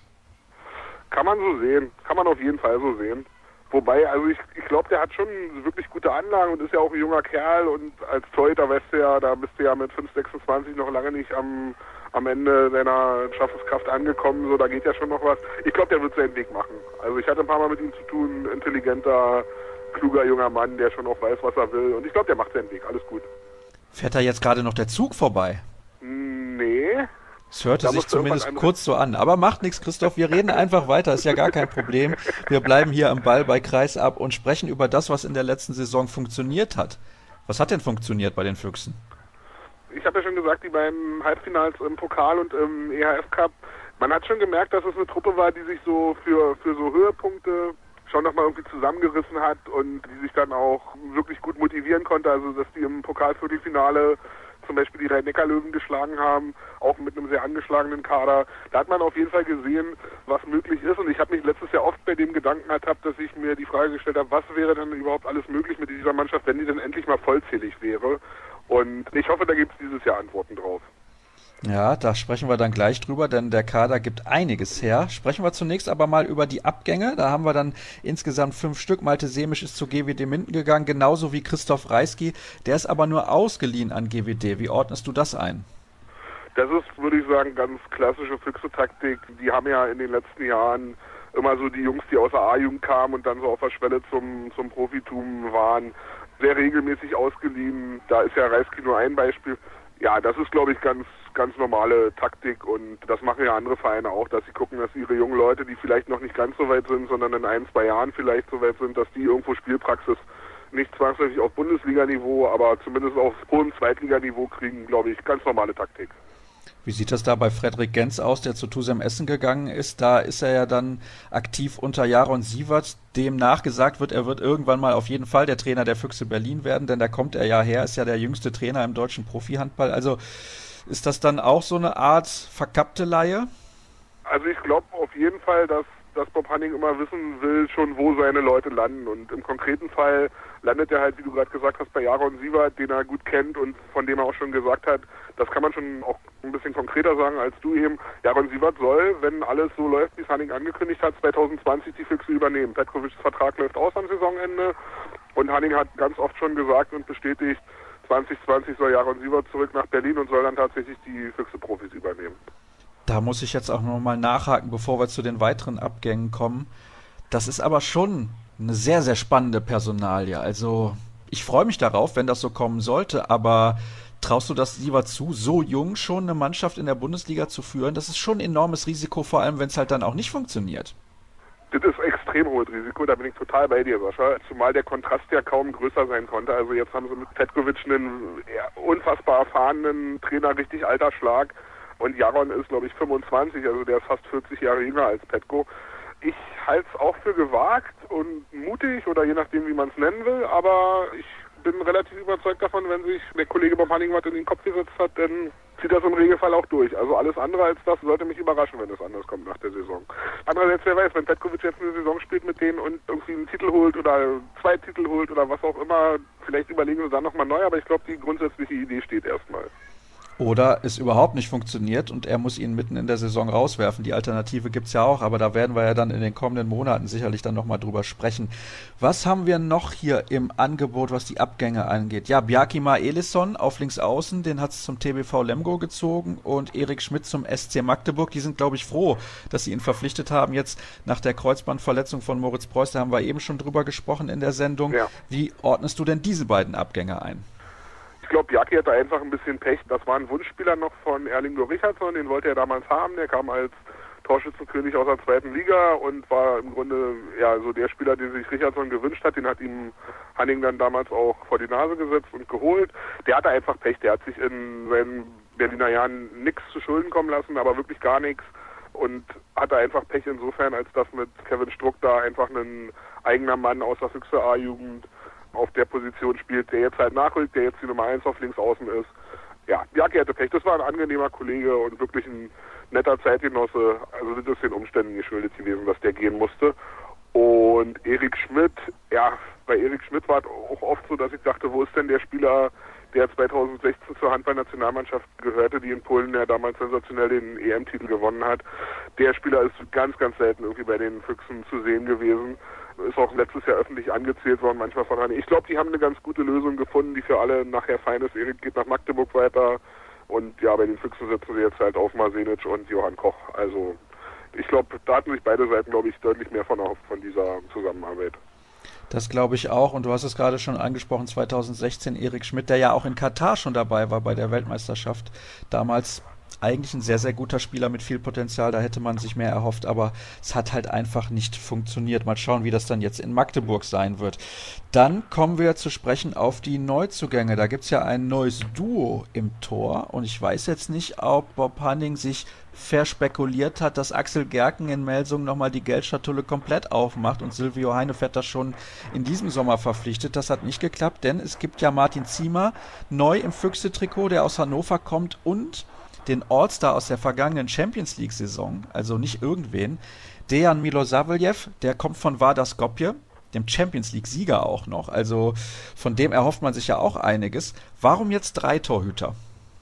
Kann man so sehen, kann man auf jeden Fall so sehen. Wobei, also ich glaube, der hat schon wirklich gute Anlagen und ist ja auch ein junger Kerl und als Torhüter weißt du ja, da bist du ja mit 5,26 noch lange nicht am Ende deiner Schaffenskraft angekommen, so da geht ja schon noch was. Ich glaube, der wird seinen Weg machen. Also ich hatte ein paar Mal mit ihm zu tun, intelligenter, kluger junger Mann, der schon auch weiß, was er will und ich glaube, der macht seinen Weg, alles gut. Fährt da jetzt gerade noch der Zug vorbei? Nee. Es hörte sich zumindest kurz so an. Aber macht nichts, Christoph. Wir reden einfach weiter. Ist ja gar kein Problem. Wir bleiben hier am Ball bei Kreisab und sprechen über das, was in der letzten Saison funktioniert hat. Was hat denn funktioniert bei den Füchsen? Ich habe ja schon gesagt, die beiden Halbfinals im Pokal und im EHF Cup, man hat schon gemerkt, dass es eine Truppe war, die sich so für so Höhepunkte schon nochmal irgendwie zusammengerissen hat und die sich dann auch wirklich gut motivieren konnte. Also, dass die im Pokalviertelfinale zum Beispiel die Rhein-Neckar-Löwen geschlagen haben, auch mit einem sehr angeschlagenen Kader. Da hat man auf jeden Fall gesehen, was möglich ist. Und ich habe mich letztes Jahr oft bei dem Gedanken ertappt, dass ich mir die Frage gestellt habe, was wäre denn überhaupt alles möglich mit dieser Mannschaft, wenn die denn endlich mal vollzählig wäre. Und ich hoffe, da gibt es dieses Jahr Antworten drauf. Ja, da sprechen wir dann gleich drüber, denn der Kader gibt einiges her. Sprechen wir zunächst aber mal über die Abgänge. Da haben wir dann insgesamt 5 Stück. Malte Semisch ist zu GWD Minden gegangen, genauso wie Christoph Reisky. Der ist aber nur ausgeliehen an GWD. Wie ordnest du das ein? Das ist, würde ich sagen, ganz klassische Füchse-Taktik. Die haben ja in den letzten Jahren immer so die Jungs, die aus der A-Jugend kamen und dann so auf der Schwelle zum Profitum waren, sehr regelmäßig ausgeliehen. Da ist ja Reisky nur ein Beispiel. Ja, das ist, glaube ich, ganz normale Taktik und das machen ja andere Vereine auch, dass sie gucken, dass ihre jungen Leute, die vielleicht noch nicht ganz so weit sind, sondern in 1-2 Jahren vielleicht so weit sind, dass die irgendwo Spielpraxis nicht zwangsläufig auf Bundesliga-Niveau, aber zumindest auf hohem Zweitliganiveau kriegen, glaube ich, ganz normale Taktik. Wie sieht das da bei Frederik Genz aus, der zu Tusem Essen gegangen ist? Da ist er ja dann aktiv unter Jaron Sievert, dem nachgesagt wird, er wird irgendwann mal auf jeden Fall der Trainer der Füchse Berlin werden, denn da kommt er ja her, ist ja der jüngste Trainer im deutschen Profihandball. Also ist das dann auch so eine Art verkappte Leihe? Also ich glaube auf jeden Fall, dass Bob Hanning immer wissen will, schon wo seine Leute landen. Und im konkreten Fall landet er halt, wie du gerade gesagt hast, bei Jaron Sievert, den er gut kennt und von dem er auch schon gesagt hat, das kann man schon auch ein bisschen konkreter sagen als du eben. Jaron Sievert soll, wenn alles so läuft, wie es Hanning angekündigt hat, 2020 die Füchse übernehmen. Petkovics Vertrag läuft aus am Saisonende und Hanning hat ganz oft schon gesagt und bestätigt, 2020 soll Jaron Sievert zurück nach Berlin und soll dann tatsächlich die Füchse-Profis übernehmen. Da muss ich jetzt auch nochmal nachhaken, bevor wir zu den weiteren Abgängen kommen. Das ist aber schon eine sehr, sehr spannende Personalie. Also ich freue mich darauf, wenn das so kommen sollte, aber traust du das Sievert zu, so jung schon eine Mannschaft in der Bundesliga zu führen? Das ist schon ein enormes Risiko, vor allem wenn es halt dann auch nicht funktioniert. Das ist extrem hohes Risiko, da bin ich total bei dir, Sascha. Zumal der Kontrast ja kaum größer sein konnte. Also jetzt haben sie mit Petkovic einen unfassbar erfahrenen Trainer, richtig alter Schlag. Und Jaron ist, glaube ich, 25, also der ist fast 40 Jahre jünger als Petko. Ich halte es auch für gewagt und mutig oder je nachdem, wie man es nennen will, aber ich bin relativ überzeugt davon, wenn sich der Kollege Bob Hanning was in den Kopf gesetzt hat, dann zieht das im Regelfall auch durch. Also alles andere als das sollte mich überraschen, wenn es anders kommt nach der Saison. Andererseits, wer weiß, wenn Petkovic jetzt eine Saison spielt mit denen und irgendwie einen Titel holt oder 2 Titel holt oder was auch immer, vielleicht überlegen sie dann nochmal neu, aber ich glaube, die grundsätzliche Idee steht erstmal. Oder es überhaupt nicht funktioniert und er muss ihn mitten in der Saison rauswerfen. Die Alternative gibt's ja auch, aber da werden wir ja dann in den kommenden Monaten sicherlich dann nochmal drüber sprechen. Was haben wir noch hier im Angebot, was die Abgänge angeht? Ja, Bjarkimar Elisson auf links außen, den hat's zum TBV Lemgo gezogen und Erik Schmidt zum SC Magdeburg. Die sind, glaube ich, froh, dass sie ihn verpflichtet haben. Jetzt nach der Kreuzbandverletzung von Moritz Preuß, da haben wir eben schon drüber gesprochen in der Sendung. Ja. Wie ordnest du denn diese beiden Abgänge ein? Ich glaube, Bjarki hatte einfach ein bisschen Pech. Das war ein Wunschspieler noch von Erlingur Richardsson, den wollte er damals haben. Der kam als Torschützenkönig aus der 2. Liga und war im Grunde ja so der Spieler, den sich Richardsson gewünscht hat. Den hat ihm Hanning dann damals auch vor die Nase gesetzt und geholt. Der hatte einfach Pech. Der hat sich in seinen Berliner Jahren nichts zu Schulden kommen lassen, aber wirklich gar nichts. Und hatte einfach Pech insofern, als dass mit Kevin Struck da einfach ein eigener Mann aus der Füchse A-Jugend auf der Position spielt, der jetzt halt nachrückt, der jetzt die Nummer 1 auf links außen ist. Ja, Bjarki hatte Pech. Das war ein angenehmer Kollege und wirklich ein netter Zeitgenosse. Also das ist den Umständen geschuldet gewesen, dass der gehen musste. Und Erik Schmidt, ja, bei Erik Schmidt war es auch oft so, dass ich dachte, wo ist denn der Spieler, der 2016 zur Handballnationalmannschaft gehörte, die in Polen ja damals sensationell den EM-Titel gewonnen hat. Der Spieler ist ganz, ganz selten irgendwie bei den Füchsen zu sehen gewesen. Ist auch letztes Jahr öffentlich angezählt worden, manchmal von Hanni. Ich glaube, die haben eine ganz gute Lösung gefunden, die für alle nachher fein ist. Erik geht nach Magdeburg weiter und ja, bei den Füchsen sitzen sie jetzt halt auf Marsenic und Johann Koch. Also ich glaube, da hatten sich beide Seiten, glaube ich, deutlich mehr von erhofft von dieser Zusammenarbeit. Das glaube ich auch. Und du hast es gerade schon angesprochen, 2016 Erik Schmidt, der ja auch in Katar schon dabei war bei der Weltmeisterschaft. Damals eigentlich ein sehr, sehr guter Spieler mit viel Potenzial, da hätte man sich mehr erhofft, aber es hat halt einfach nicht funktioniert. Mal schauen, wie das dann jetzt in Magdeburg sein wird. Dann kommen wir zu sprechen auf die Neuzugänge. Da gibt's ja ein neues Duo im Tor und ich weiß jetzt nicht, ob Bob Hanning sich verspekuliert hat, dass Axel Gerken in Melsungen nochmal die Geldschatulle komplett aufmacht und Silvio Heinevetter schon in diesem Sommer verpflichtet. Das hat nicht geklappt, denn es gibt ja Martin Ziemer neu im Füchse-Trikot, der aus Hannover kommt, und den All-Star aus der vergangenen Champions-League-Saison, also nicht irgendwen, Dejan Milosavljev, der kommt von Vardar Skopje, dem Champions-League-Sieger auch noch, also von dem erhofft man sich ja auch einiges. Warum jetzt 3 Torhüter?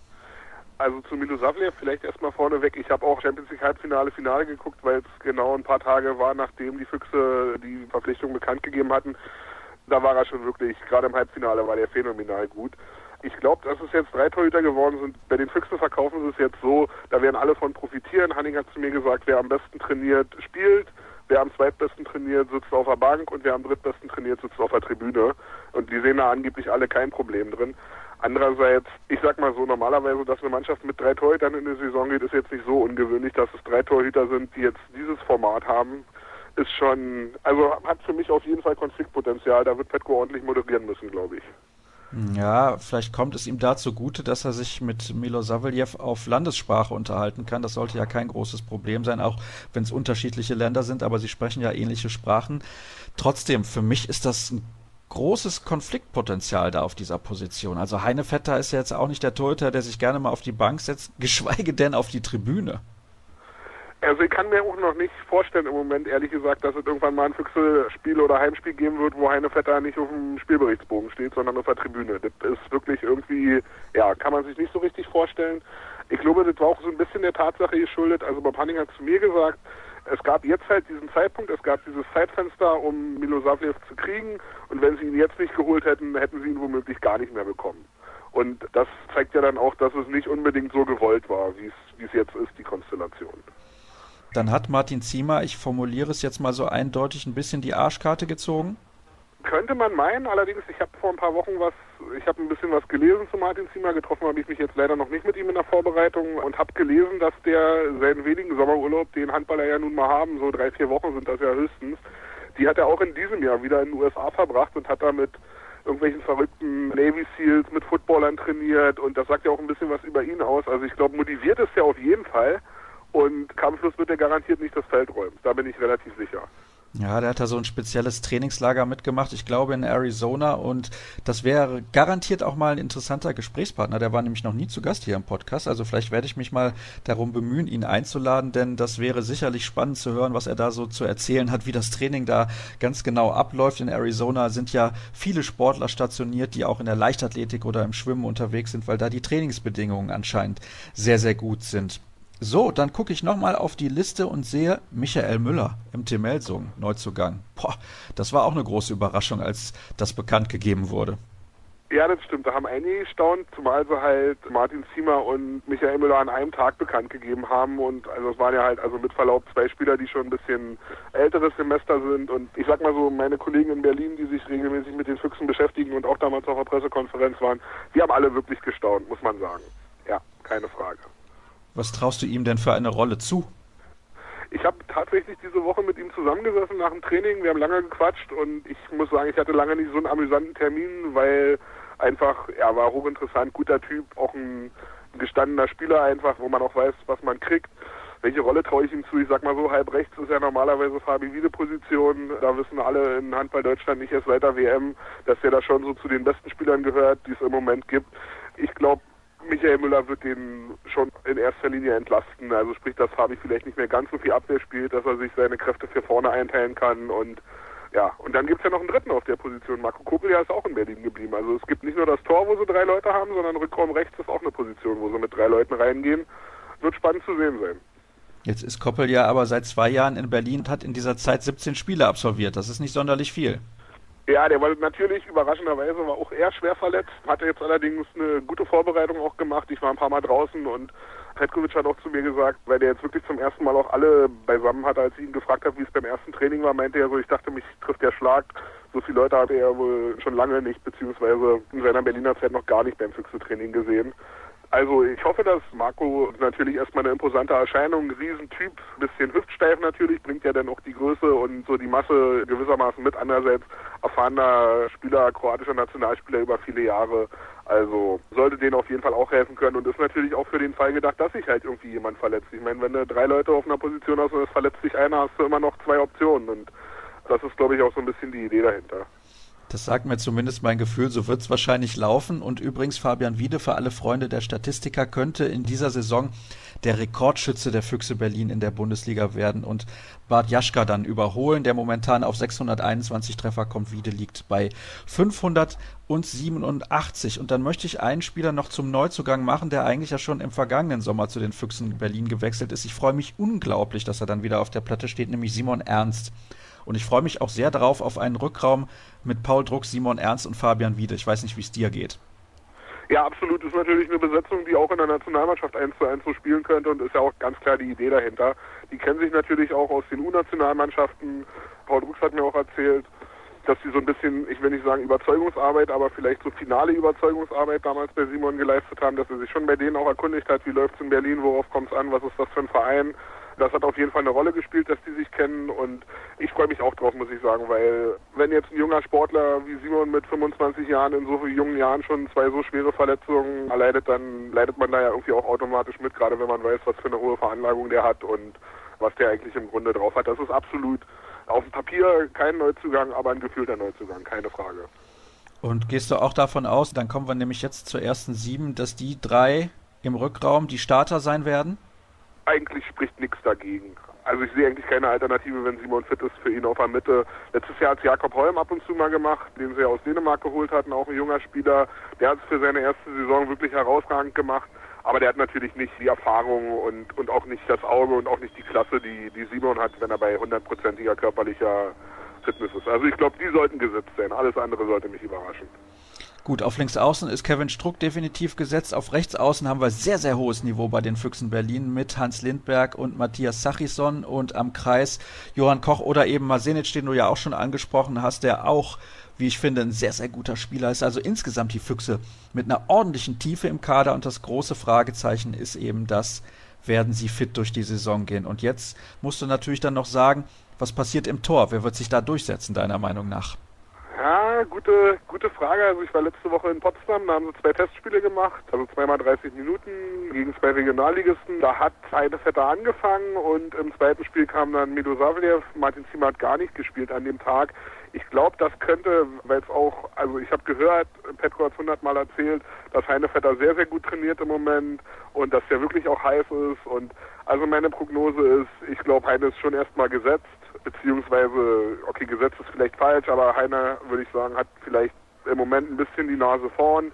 Also zu Milosavljev vielleicht erstmal vorneweg. Ich habe auch Champions League Finale geguckt, weil es genau ein paar Tage war, nachdem die Füchse die Verpflichtung bekannt gegeben hatten. Da war er schon wirklich, gerade im Halbfinale war der phänomenal gut. Ich glaube, dass es jetzt 3 Torhüter geworden sind. Bei den Füchsen verkaufen sie es jetzt so, da werden alle von profitieren. Hanning hat zu mir gesagt, wer am besten trainiert, spielt. Wer am zweitbesten trainiert, sitzt auf der Bank, und wer am drittbesten trainiert, sitzt auf der Tribüne. Und die sehen da angeblich alle kein Problem drin. Andererseits, ich sag mal so, normalerweise, dass eine Mannschaft mit 3 Torhütern in die Saison geht, ist jetzt nicht so ungewöhnlich. Dass es 3 Torhüter sind, die jetzt dieses Format haben, ist schon, also hat für mich auf jeden Fall Konfliktpotenzial. Da wird Petko ordentlich moderieren müssen, glaube ich. Ja, vielleicht kommt es ihm da zugute, dass er sich mit Milosavljev auf Landessprache unterhalten kann. Das sollte ja kein großes Problem sein, auch wenn es unterschiedliche Länder sind, aber sie sprechen ja ähnliche Sprachen. Trotzdem, für mich ist das ein großes Konfliktpotenzial da auf dieser Position. Also Heinevetter ist ja jetzt auch nicht der Torhüter, der sich gerne mal auf die Bank setzt, geschweige denn auf die Tribüne. Also ich kann mir auch noch nicht vorstellen im Moment, ehrlich gesagt, dass es irgendwann mal ein Füchse-Spiel oder Heimspiel geben wird, wo Heinevetter nicht auf dem Spielberichtsbogen steht, sondern auf der Tribüne. Das ist wirklich irgendwie, ja, kann man sich nicht so richtig vorstellen. Ich glaube, das war auch so ein bisschen der Tatsache geschuldet. Also Bob Hanning hat zu mir gesagt, es gab jetzt halt diesen Zeitpunkt, es gab dieses Zeitfenster, um Milosavljev zu kriegen, und wenn sie ihn jetzt nicht geholt hätten, hätten sie ihn womöglich gar nicht mehr bekommen. Und das zeigt ja dann auch, dass es nicht unbedingt so gewollt war, wie es jetzt ist, die Konstellation. Dann hat Martin Ziemer, ich formuliere es jetzt mal so eindeutig, ein bisschen die Arschkarte gezogen? Könnte man meinen, allerdings, ich habe vor ein paar Wochen ein bisschen was gelesen zu Martin Ziemer. Getroffen habe ich mich jetzt leider noch nicht mit ihm in der Vorbereitung und habe gelesen, dass der seinen wenigen Sommerurlaub, den Handballer ja nun mal haben, so 3-4 Wochen sind das ja höchstens, die hat er auch in diesem Jahr wieder in den USA verbracht und hat da mit irgendwelchen verrückten Navy Seals mit Footballern trainiert und das sagt ja auch ein bisschen was über ihn aus. Also ich glaube, motiviert ist er auf jeden Fall und kampflos wird er garantiert nicht das Feld räumen. Da bin ich relativ sicher. Ja, der hat da so ein spezielles Trainingslager mitgemacht, ich glaube in Arizona, und das wäre garantiert auch mal ein interessanter Gesprächspartner. Der war nämlich noch nie zu Gast hier im Podcast, also vielleicht werde ich mich mal darum bemühen, ihn einzuladen, denn das wäre sicherlich spannend zu hören, was er da so zu erzählen hat, wie das Training da ganz genau abläuft. In Arizona sind ja viele Sportler stationiert, die auch in der Leichtathletik oder im Schwimmen unterwegs sind, weil da die Trainingsbedingungen anscheinend sehr, sehr gut sind. So, dann gucke ich nochmal auf die Liste und sehe Michael Müller im Tim Melsung, Neuzugang. Boah, das war auch eine große Überraschung, als das bekannt gegeben wurde. Ja, das stimmt. Da haben einige gestaunt, zumal sie halt Martin Ziemer und Michael Müller an einem Tag bekannt gegeben haben. Und also es waren ja halt also mit Verlaub 2 Spieler, die schon ein bisschen älteres Semester sind. Und ich sag mal so, meine Kollegen in Berlin, die sich regelmäßig mit den Füchsen beschäftigen und auch damals auf der Pressekonferenz waren, die haben alle wirklich gestaunt, muss man sagen. Ja, keine Frage. Was traust du ihm denn für eine Rolle zu? Ich habe tatsächlich diese Woche mit ihm zusammengesessen nach dem Training. Wir haben lange gequatscht und ich muss sagen, ich hatte lange nicht so einen amüsanten Termin, weil einfach, er war hochinteressant, guter Typ, auch ein gestandener Spieler einfach, wo man auch weiß, was man kriegt. Welche Rolle traue ich ihm zu? Ich sag mal so, halb rechts ist ja normalerweise Fabi Wiede Position. Da wissen alle in Handball Deutschland nicht erst seit der WM, dass er da schon so zu den besten Spielern gehört, die es im Moment gibt. Ich glaube, Michael Müller wird den schon in erster Linie entlasten. Also sprich, dass Fabi vielleicht nicht mehr ganz so viel Abwehr spielt, dass er sich seine Kräfte für vorne einteilen kann. Und ja, und dann gibt's ja noch einen dritten auf der Position. Marco Kopelia ist auch in Berlin geblieben. Also es gibt nicht nur das Tor, wo sie 3 Leute haben, sondern Rückraum rechts ist auch eine Position, wo sie mit 3 Leuten reingehen. Wird spannend zu sehen sein. Jetzt ist Koppel ja aber seit 2 Jahren in Berlin und hat in dieser Zeit 17 Spiele absolviert. Das ist nicht sonderlich viel. Ja, der war natürlich überraschenderweise war auch eher schwer verletzt, hatte jetzt allerdings eine gute Vorbereitung auch gemacht. Ich war ein paar Mal draußen und Petkovic hat auch zu mir gesagt, weil der jetzt wirklich zum ersten Mal auch alle beisammen hatte, als ich ihn gefragt habe, wie es beim ersten Training war, meinte er so, ich dachte, mich trifft der Schlag. So viele Leute hatte er wohl schon lange nicht, beziehungsweise in seiner Berliner Zeit noch gar nicht beim Füchse-Training gesehen. Also ich hoffe, dass Marco natürlich erstmal eine imposante Erscheinung, ein Riesentyp, bisschen hüftsteif natürlich, bringt ja dann auch die Größe und so die Masse gewissermaßen mit. Andererseits erfahrener Spieler, kroatischer Nationalspieler über viele Jahre. Also sollte denen auf jeden Fall auch helfen können und ist natürlich auch für den Fall gedacht, dass sich halt irgendwie jemand verletzt. Ich meine, wenn du 3 Leute auf einer Position hast und es verletzt sich einer, hast du immer noch 2 Optionen und das ist, glaube ich, auch so ein bisschen die Idee dahinter. Das sagt mir zumindest mein Gefühl, so wird es wahrscheinlich laufen. Und übrigens, Fabian Wiede, für alle Freunde der Statistiker, könnte in dieser Saison der Rekordschütze der Füchse Berlin in der Bundesliga werden und Bart Jaschka dann überholen, der momentan auf 621 Treffer kommt. Wiede liegt bei 587. Und dann möchte ich einen Spieler noch zum Neuzugang machen, der eigentlich ja schon im vergangenen Sommer zu den Füchsen Berlin gewechselt ist. Ich freue mich unglaublich, dass er dann wieder auf der Platte steht, nämlich Simon Ernst. Und ich freue mich auch sehr darauf auf einen Rückraum mit Paul Druck, Simon Ernst und Fabian Wiede. Ich weiß nicht, wie es dir geht. Ja, absolut. Das ist natürlich eine Besetzung, die auch in der Nationalmannschaft 1:1 so spielen könnte und ist ja auch ganz klar die Idee dahinter. Die kennen sich natürlich auch aus den U-Nationalmannschaften. Paul Drucks hat mir auch erzählt, dass sie so ein bisschen, ich will nicht sagen Überzeugungsarbeit, aber vielleicht so finale Überzeugungsarbeit damals bei Simon geleistet haben, dass er sich schon bei denen auch erkundigt hat, wie läuft's in Berlin, worauf kommt's an, was ist das für ein Verein. Das hat auf jeden Fall eine Rolle gespielt, dass die sich kennen und ich freue mich auch drauf, muss ich sagen, weil wenn jetzt ein junger Sportler wie Simon mit 25 Jahren in so vielen jungen Jahren schon 2 so schwere Verletzungen erleidet, dann leidet man da ja irgendwie auch automatisch mit, gerade wenn man weiß, was für eine hohe Veranlagung der hat und was der eigentlich im Grunde drauf hat. Das ist absolut auf dem Papier kein Neuzugang, aber ein gefühlter Neuzugang, keine Frage. Und gehst du auch davon aus, dann kommen wir nämlich jetzt zur ersten 7, dass die 3 im Rückraum die Starter sein werden? Eigentlich spricht nichts dagegen. Also ich sehe eigentlich keine Alternative, wenn Simon fit ist, für ihn auf der Mitte. Letztes Jahr hat es Jakob Holm ab und zu mal gemacht, den sie ja aus Dänemark geholt hatten, auch ein junger Spieler. Der hat es für seine erste Saison wirklich herausragend gemacht. Aber der hat natürlich nicht die Erfahrung und auch nicht das Auge und auch nicht die Klasse, die Simon hat, wenn er bei 100%iger körperlicher Fitness ist. Also ich glaube, die sollten gesetzt sein. Alles andere sollte mich überraschen. Gut, auf Linksaußen ist Kevin Struck definitiv gesetzt. Auf Rechtsaußen haben wir sehr, sehr hohes Niveau bei den Füchsen Berlin mit Hans Lindberg und Matthias Sachisson und am Kreis Johann Koch oder eben Masenic, den du ja auch schon angesprochen hast, der auch, wie ich finde, ein sehr, sehr guter Spieler ist. Also insgesamt die Füchse mit einer ordentlichen Tiefe im Kader und das große Fragezeichen ist eben das, werden sie fit durch die Saison gehen. Und jetzt musst du natürlich dann noch sagen, was passiert im Tor? Wer wird sich da durchsetzen, deiner Meinung nach? Ja, Ja, gute Frage. Also ich war letzte Woche in Potsdam, da haben sie 2 Testspiele gemacht, also 2x30 Minuten gegen 2 Regionalligisten. Da hat Heine Vetter angefangen und im zweiten Spiel kam dann Mido Savljev. Martin Ziemer hat gar nicht gespielt an dem Tag. Ich glaube, das könnte, weil es auch, also ich habe gehört, Petko hat 100-mal erzählt, dass Heine Vetter sehr, sehr gut trainiert im Moment und dass der wirklich auch heiß ist. Und also meine Prognose ist, ich glaube, Heine ist schon erstmal gesetzt, beziehungsweise, okay, gesetzt ist vielleicht falsch, aber Heine, würde ich sagen, hat vielleicht im Moment ein bisschen die Nase vorn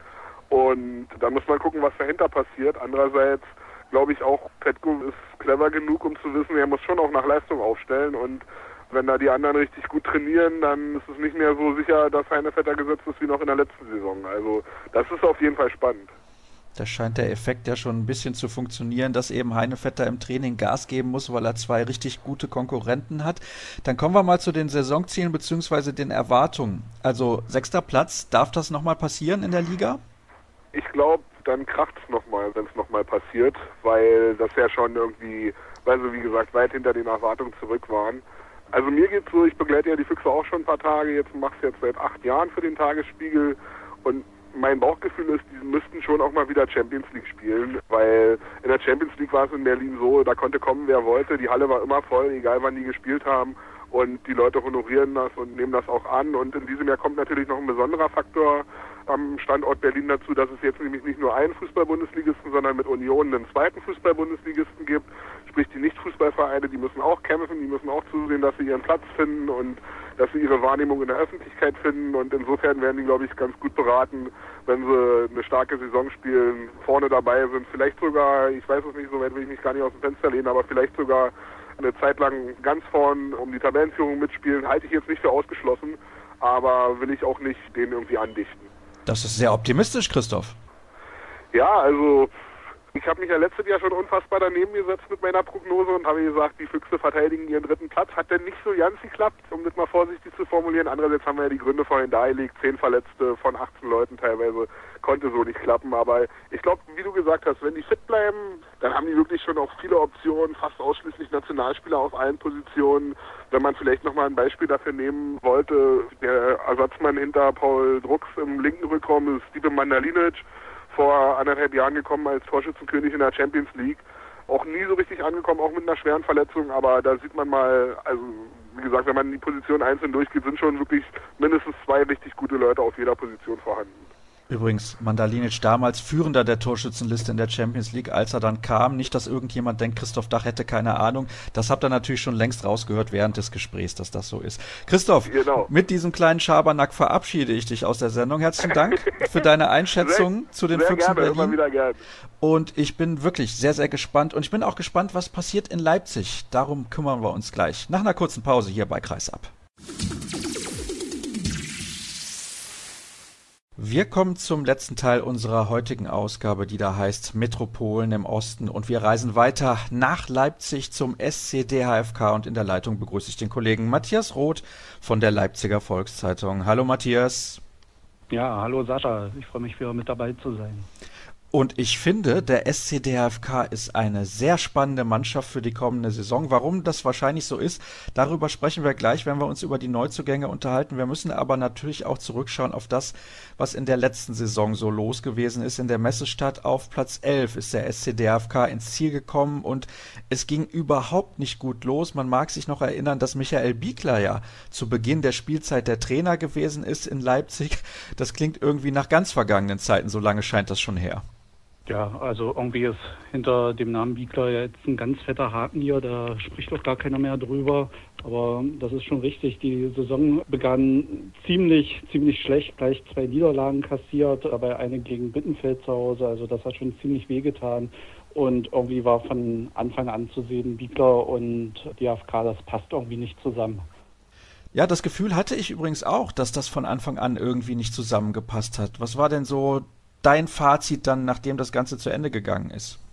und dann muss man gucken, was dahinter passiert. Andererseits glaube ich auch, Petko ist clever genug, um zu wissen, er muss schon auch nach Leistung aufstellen und wenn da die anderen richtig gut trainieren, dann ist es nicht mehr so sicher, dass Heine Vetter gesetzt ist wie noch in der letzten Saison. Also das ist auf jeden Fall spannend. Da scheint der Effekt ja schon ein bisschen zu funktionieren, dass eben Heine Vetter im Training Gas geben muss, weil er 2 richtig gute Konkurrenten hat. Dann kommen wir mal zu den Saisonzielen bzw. den Erwartungen. Also 6. Platz, darf das nochmal passieren in der Liga? Ich glaube, dann kracht es nochmal, wenn es nochmal passiert, weil das ja schon irgendwie, weil sie wie gesagt weit hinter den Erwartungen zurück waren. Also mir geht's so, ich begleite ja die Füchse auch schon ein paar Tage, jetzt mache ich jetzt seit 8 Jahren für den Tagesspiegel und mein Bauchgefühl ist, die müssten schon auch mal wieder Champions League spielen, weil in der Champions League war es in Berlin so, da konnte kommen, wer wollte, die Halle war immer voll, egal wann die gespielt haben und die Leute honorieren das und nehmen das auch an und in diesem Jahr kommt natürlich noch ein besonderer Faktor am Standort Berlin dazu, dass es jetzt nämlich nicht nur einen Fußball-Bundesligisten, sondern mit Union einen zweiten Fußball-Bundesligisten gibt. Sprich, die Nicht-Fußballvereine, die müssen auch kämpfen, die müssen auch zusehen, dass sie ihren Platz finden und dass sie ihre Wahrnehmung in der Öffentlichkeit finden. Und insofern werden die, glaube ich, ganz gut beraten, wenn sie eine starke Saison spielen, vorne dabei sind. Vielleicht sogar, ich weiß es nicht, so weit will ich mich gar nicht aus dem Fenster lehnen, aber vielleicht sogar eine Zeit lang ganz vorn um die Tabellenführung mitspielen. Halte ich jetzt nicht für ausgeschlossen, aber will ich auch nicht denen irgendwie andichten. Das ist sehr optimistisch, Christoph. Ja, also ich habe mich ja letztes Jahr schon unfassbar daneben gesetzt mit meiner Prognose und habe gesagt, die Füchse verteidigen ihren 3. Platz. Hat denn nicht so ganz geklappt, um das mal vorsichtig zu formulieren. Andererseits haben wir ja die Gründe vorhin dargelegt, 10 Verletzte von 18 Leuten teilweise, konnte so nicht klappen. Aber ich glaube, wie du gesagt hast, wenn die fit bleiben, dann haben die wirklich schon auch viele Optionen, fast ausschließlich Nationalspieler auf allen Positionen. Wenn man vielleicht nochmal ein Beispiel dafür nehmen wollte, der Ersatzmann hinter Paul Drucks im linken Rückraum ist Stipe Mandalinic, vor 1,5 Jahren gekommen als Torschützenkönig in der Champions League. Auch nie so richtig angekommen, auch mit einer schweren Verletzung, aber da sieht man mal, also wie gesagt, wenn man die Position einzeln durchgeht, sind schon wirklich mindestens 2 richtig gute Leute auf jeder Position vorhanden. Übrigens, Mandalinic damals Führender der Torschützenliste in der Champions League, als er dann kam. Nicht, dass irgendjemand denkt, Christoph Dach hätte keine Ahnung. Das habt ihr natürlich schon längst rausgehört während des Gesprächs, dass das so ist. Christoph, genau. Mit diesem kleinen Schabernack verabschiede ich dich aus der Sendung. Herzlichen Dank für deine Einschätzung zu den Füchsen Berlin. Immer wieder gern. Und ich bin wirklich sehr, sehr gespannt. Und ich bin auch gespannt, was passiert in Leipzig. Darum kümmern wir uns gleich. Nach einer kurzen Pause hier bei Kreisab. Wir kommen zum letzten Teil unserer heutigen Ausgabe, die da heißt Metropolen im Osten. Und wir reisen weiter nach Leipzig zum SC DHFK. Und in der Leitung begrüße ich den Kollegen Matthias Roth von der Leipziger Volkszeitung. Hallo Matthias. Ja, hallo Sascha. Ich freue mich wieder mit dabei zu sein. Und ich finde, der SC DHFK ist eine sehr spannende Mannschaft für die kommende Saison. Warum das wahrscheinlich so ist, darüber sprechen wir gleich, wenn wir uns über die Neuzugänge unterhalten. Wir müssen aber natürlich auch zurückschauen auf das, was in der letzten Saison so los gewesen ist. In der Messestadt auf Platz 11 ist der SC DHFK ins Ziel gekommen und es ging überhaupt nicht gut los. Man mag sich noch erinnern, dass Michael Biegler ja zu Beginn der Spielzeit der Trainer gewesen ist in Leipzig. Das klingt irgendwie nach ganz vergangenen Zeiten, so lange scheint das schon her. Ja, also irgendwie ist hinter dem Namen Biegler ja jetzt ein ganz fetter Haken hier, da spricht doch gar keiner mehr drüber. Aber das ist schon richtig, die Saison begann ziemlich schlecht, gleich 2 Niederlagen kassiert, dabei eine gegen Bittenfeld zu Hause, also das hat schon ziemlich wehgetan. Und irgendwie war von Anfang an zu sehen, Biegler und DHFK, das passt irgendwie nicht zusammen. Ja, das Gefühl hatte ich übrigens auch, dass das von Anfang an irgendwie nicht zusammengepasst hat. Was war denn so dein Fazit dann, nachdem das Ganze zu Ende gegangen ist?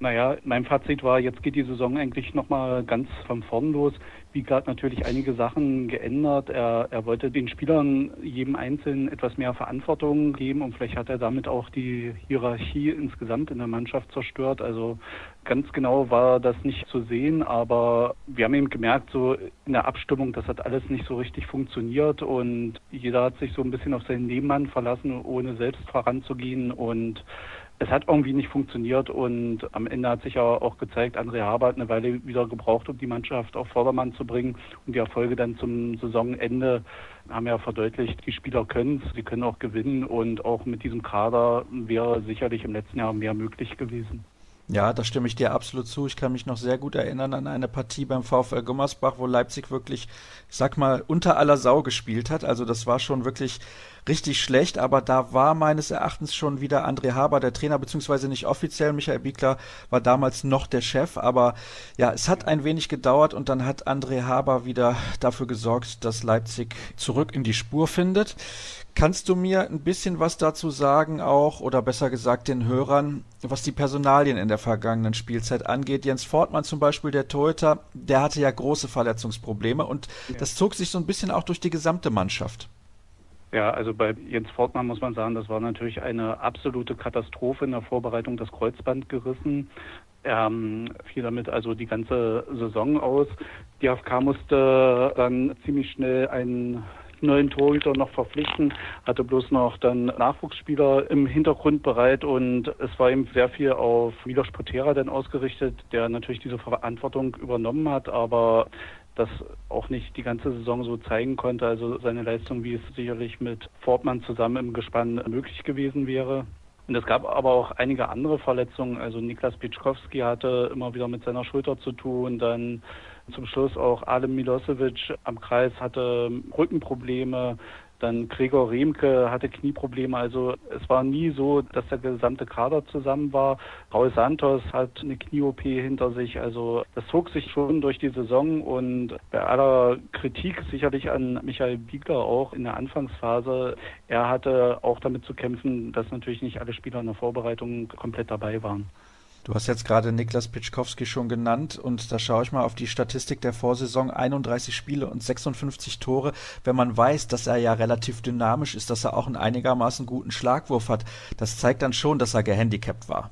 Naja, mein Fazit war, jetzt geht die Saison eigentlich nochmal ganz von vorn los. Wiegler hat natürlich einige Sachen geändert. Er wollte den Spielern, jedem Einzelnen, etwas mehr Verantwortung geben und vielleicht hat er damit auch die Hierarchie insgesamt in der Mannschaft zerstört. Also ganz genau war das nicht zu sehen, aber wir haben eben gemerkt, so in der Abstimmung, das hat alles nicht so richtig funktioniert und jeder hat sich so ein bisschen auf seinen Nebenmann verlassen, ohne selbst voranzugehen und es hat irgendwie nicht funktioniert und am Ende hat sich ja auch gezeigt, André Haber hat eine Weile wieder gebraucht, um die Mannschaft auf Vordermann zu bringen und die Erfolge dann zum Saisonende haben ja verdeutlicht, die Spieler können es, sie können auch gewinnen und auch mit diesem Kader wäre sicherlich im letzten Jahr mehr möglich gewesen. Ja, da stimme ich dir absolut zu. Ich kann mich noch sehr gut erinnern an eine Partie beim VfL Gummersbach, wo Leipzig wirklich, ich sag mal, unter aller Sau gespielt hat. Also das war schon wirklich richtig schlecht, aber da war meines Erachtens schon wieder André Haber der Trainer, beziehungsweise nicht offiziell. Michael Biegler war damals noch der Chef, aber ja, es hat ein wenig gedauert und dann hat André Haber wieder dafür gesorgt, dass Leipzig zurück in die Spur findet. Kannst du mir ein bisschen was dazu sagen auch, oder besser gesagt den Hörern, was die Personalien in der vergangenen Spielzeit angeht? Jens Fortmann zum Beispiel, der Torhüter, der hatte ja große Verletzungsprobleme und das zog sich so ein bisschen auch durch die gesamte Mannschaft. Ja, also bei Jens Fortmann muss man sagen, das war natürlich eine absolute Katastrophe in der Vorbereitung, das Kreuzband gerissen. Er fiel damit also die ganze Saison aus. Die AFK musste dann ziemlich schnell einen neuen Torhüter noch verpflichten, hatte bloß noch dann Nachwuchsspieler im Hintergrund bereit und es war eben sehr viel auf Milos Potera dann ausgerichtet, der natürlich diese Verantwortung übernommen hat, aber das auch nicht die ganze Saison so zeigen konnte, also seine Leistung, wie es sicherlich mit Fortmann zusammen im Gespann möglich gewesen wäre. Und es gab aber auch einige andere Verletzungen, also Niklas Pieczkowski hatte immer wieder mit seiner Schulter zu tun, dann zum Schluss auch Alem Milosevic am Kreis hatte Rückenprobleme, dann Gregor Remke hatte Knieprobleme, also es war nie so, dass der gesamte Kader zusammen war. Raul Santos hat eine Knie-OP hinter sich, also das zog sich schon durch die Saison und bei aller Kritik sicherlich an Michael Biegler auch in der Anfangsphase, er hatte auch damit zu kämpfen, dass natürlich nicht alle Spieler in der Vorbereitung komplett dabei waren. Du hast jetzt gerade Niklas Pieczkowski schon genannt und da schaue ich mal auf die Statistik der Vorsaison, 31 Spiele und 56 Tore. Wenn man weiß, dass er ja relativ dynamisch ist, dass er auch einen einigermaßen guten Schlagwurf hat, das zeigt dann schon, dass er gehandicapt war.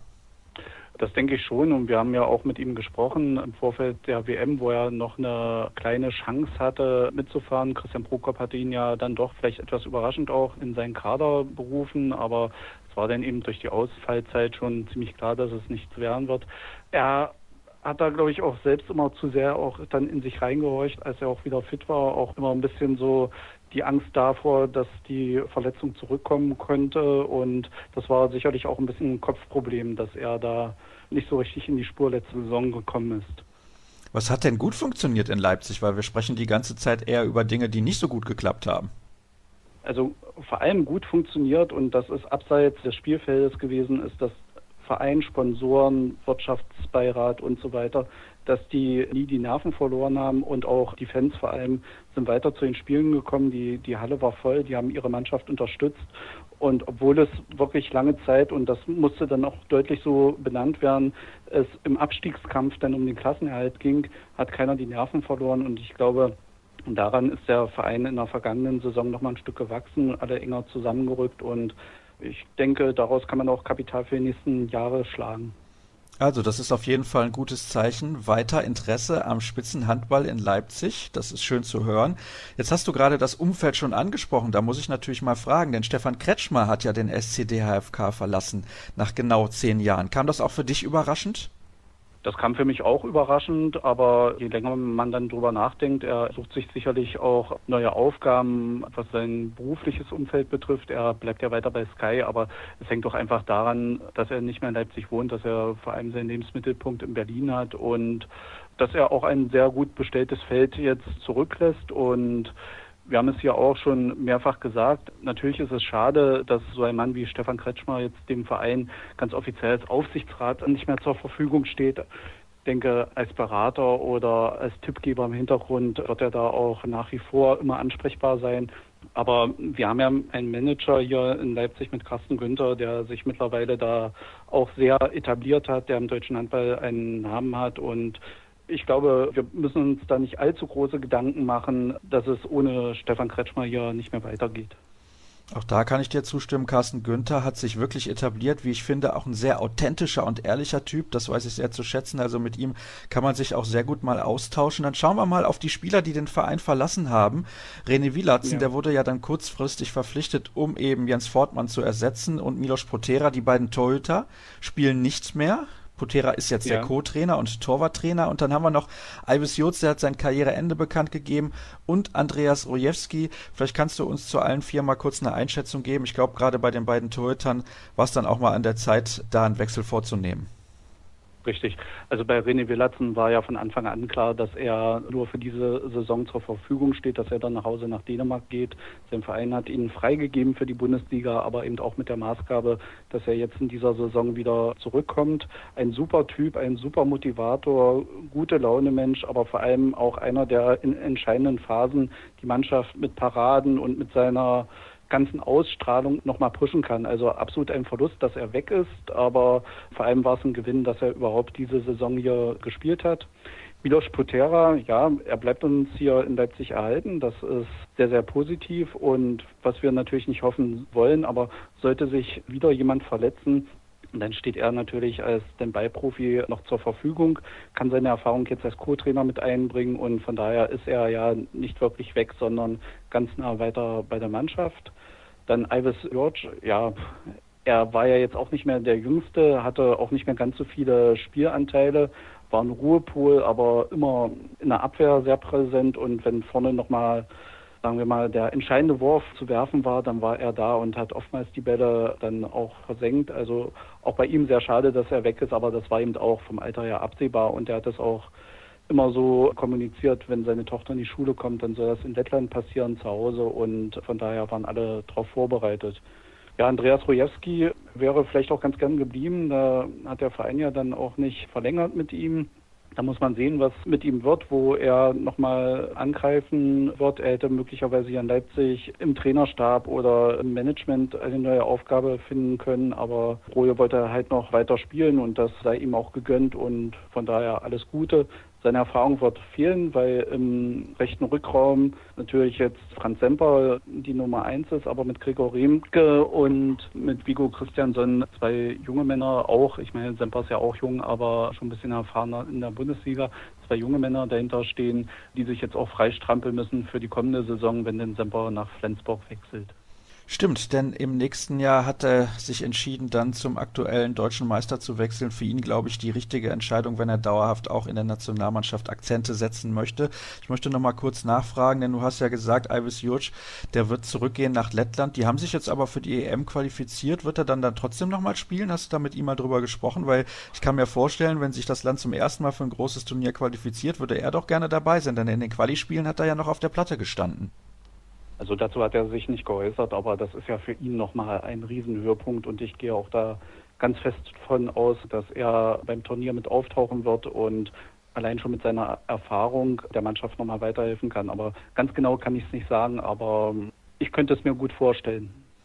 Das denke ich schon und wir haben ja auch mit ihm gesprochen im Vorfeld der WM, wo er noch eine kleine Chance hatte mitzufahren. Christian Prokop hatte ihn ja dann doch vielleicht etwas überraschend auch in seinen Kader berufen, aber es war dann eben durch die Ausfallzeit schon ziemlich klar, dass es nichts werden wird. Er hat da, glaube ich, auch selbst immer zu sehr auch dann in sich reingehorcht, als er auch wieder fit war, auch immer ein bisschen so die Angst davor, dass die Verletzung zurückkommen könnte und das war sicherlich auch ein bisschen ein Kopfproblem, dass er da nicht so richtig in die Spur letzte Saison gekommen ist. Was hat denn gut funktioniert in Leipzig? Weil wir sprechen die ganze Zeit eher über Dinge, die nicht so gut geklappt haben. Also vor allem gut funktioniert und das ist abseits des Spielfeldes gewesen, ist das Verein, Sponsoren, Wirtschaftsbeirat und so weiter, dass die nie die Nerven verloren haben und auch die Fans vor allem sind weiter zu den Spielen gekommen. Die Halle war voll, die haben ihre Mannschaft unterstützt und obwohl es wirklich lange Zeit, und das musste dann auch deutlich so benannt werden, es im Abstiegskampf dann um den Klassenerhalt ging, hat keiner die Nerven verloren und ich glaube, daran ist der Verein in der vergangenen Saison noch mal ein Stück gewachsen, alle enger zusammengerückt und ich denke, daraus kann man auch Kapital für die nächsten Jahre schlagen. Also, das ist auf jeden Fall ein gutes Zeichen. Weiter Interesse am Spitzenhandball in Leipzig. Das ist schön zu hören. Jetzt hast du gerade das Umfeld schon angesprochen. Da muss ich natürlich mal fragen, denn Stefan Kretschmer hat ja den SC DHFK verlassen nach genau 10 Jahren. Kam das auch für dich überraschend? Das kam für mich auch überraschend, aber je länger man dann drüber nachdenkt, er sucht sich sicherlich auch neue Aufgaben, was sein berufliches Umfeld betrifft. Er bleibt ja weiter bei Sky, aber es hängt doch einfach daran, dass er nicht mehr in Leipzig wohnt, dass er vor allem seinen Lebensmittelpunkt in Berlin hat und dass er auch ein sehr gut bestelltes Feld jetzt zurücklässt und wir haben es ja auch schon mehrfach gesagt, natürlich ist es schade, dass so ein Mann wie Stefan Kretschmer jetzt dem Verein ganz offiziell als Aufsichtsrat nicht mehr zur Verfügung steht. Ich denke, als Berater oder als Tippgeber im Hintergrund wird er da auch nach wie vor immer ansprechbar sein. Aber wir haben ja einen Manager hier in Leipzig mit Carsten Günther, der sich mittlerweile da auch sehr etabliert hat, der im deutschen Handball einen Namen hat. Und ich glaube, wir müssen uns da nicht allzu große Gedanken machen, dass es ohne Stefan Kretschmer hier nicht mehr weitergeht. Auch da kann ich dir zustimmen. Carsten Günther hat sich wirklich etabliert, wie ich finde, auch ein sehr authentischer und ehrlicher Typ. Das weiß ich sehr zu schätzen. Also mit ihm kann man sich auch sehr gut mal austauschen. Dann schauen wir mal auf die Spieler, die den Verein verlassen haben. René Vilatzen, der wurde ja dann kurzfristig verpflichtet, um eben Jens Fortmann zu ersetzen. Und Milos Protera, die beiden Torhüter, spielen nicht mehr. Protera ist jetzt der Co-Trainer und Torwarttrainer. Und dann haben wir noch Ivis Joz, der hat sein Karriereende bekannt gegeben, und Andreas Rojewski. Vielleicht kannst du uns zu allen vier mal kurz eine Einschätzung geben. Ich glaube, gerade bei den beiden Torhütern war es dann auch mal an der Zeit, da einen Wechsel vorzunehmen. Richtig. Also bei René Vilatzen war ja von Anfang an klar, dass er nur für diese Saison zur Verfügung steht, dass er dann nach Hause nach Dänemark geht. Sein Verein hat ihn freigegeben für die Bundesliga, aber eben auch mit der Maßgabe, dass er jetzt in dieser Saison wieder zurückkommt. Ein super Typ, ein super Motivator, gute Laune Mensch, aber vor allem auch einer, der in entscheidenden Phasen die Mannschaft mit Paraden und mit seiner ganzen Ausstrahlung nochmal pushen kann. Also absolut ein Verlust, dass er weg ist, aber vor allem war es ein Gewinn, dass er überhaupt diese Saison hier gespielt hat. Milos Protera, ja, er bleibt uns hier in Leipzig erhalten. Das ist sehr, sehr positiv und was wir natürlich nicht hoffen wollen, aber sollte sich wieder jemand verletzen, dann steht er natürlich als Standby-Profi noch zur Verfügung, kann seine Erfahrung jetzt als Co-Trainer mit einbringen und von daher ist er ja nicht wirklich weg, sondern ganz nah weiter bei der Mannschaft. Dann Ivis Joz, ja, er war ja jetzt auch nicht mehr der Jüngste, hatte auch nicht mehr ganz so viele Spielanteile, war ein Ruhepol, aber immer in der Abwehr sehr präsent und wenn vorne nochmal, sagen wir mal, der entscheidende Wurf zu werfen war, dann war er da und hat oftmals die Bälle dann auch versenkt. Also auch bei ihm sehr schade, dass er weg ist, aber das war eben auch vom Alter her absehbar und er hat das auch immer so kommuniziert, wenn seine Tochter in die Schule kommt, dann soll das in Lettland passieren zu Hause und von daher waren alle darauf vorbereitet. Ja, Andreas Rojewski wäre vielleicht auch ganz gern geblieben, da hat der Verein ja dann auch nicht verlängert mit ihm. Da muss man sehen, was mit ihm wird, wo er nochmal angreifen wird. Er hätte möglicherweise hier in Leipzig im Trainerstab oder im Management eine neue Aufgabe finden können. Aber Roje wollte halt noch weiter spielen und das sei ihm auch gegönnt und von daher alles Gute. Seine Erfahrung wird fehlen, weil im rechten Rückraum natürlich jetzt Franz Semper die Nummer 1 ist, aber mit Gregor Riemke und mit Viggo Christiansson zwei junge Männer auch. Ich meine, Semper ist ja auch jung, aber schon ein bisschen erfahrener in der Bundesliga. Zwei junge Männer dahinter stehen, die sich jetzt auch freistrampeln müssen für die kommende Saison, wenn denn Semper nach Flensburg wechselt. Stimmt, denn im nächsten Jahr hat er sich entschieden, dann zum aktuellen deutschen Meister zu wechseln. Für ihn, glaube ich, die richtige Entscheidung, wenn er dauerhaft auch in der Nationalmannschaft Akzente setzen möchte. Ich möchte noch mal kurz nachfragen, denn du hast ja gesagt, Ivis Joz, der wird zurückgehen nach Lettland. Die haben sich jetzt aber für die EM qualifiziert. Wird er dann trotzdem noch mal spielen? Hast du da mit ihm mal drüber gesprochen? Weil ich kann mir vorstellen, wenn sich das Land zum ersten Mal für ein großes Turnier qualifiziert, würde er doch gerne dabei sein, denn in den Quali-Spielen hat er ja noch auf der Platte gestanden. Also dazu hat er sich nicht geäußert, aber das ist ja für ihn nochmal ein Riesenhöhepunkt und ich gehe auch da ganz fest von aus, dass er beim Turnier mit auftauchen wird und allein schon mit seiner Erfahrung der Mannschaft nochmal weiterhelfen kann. Aber ganz genau kann ich es nicht sagen, aber ich könnte es mir gut vorstellen.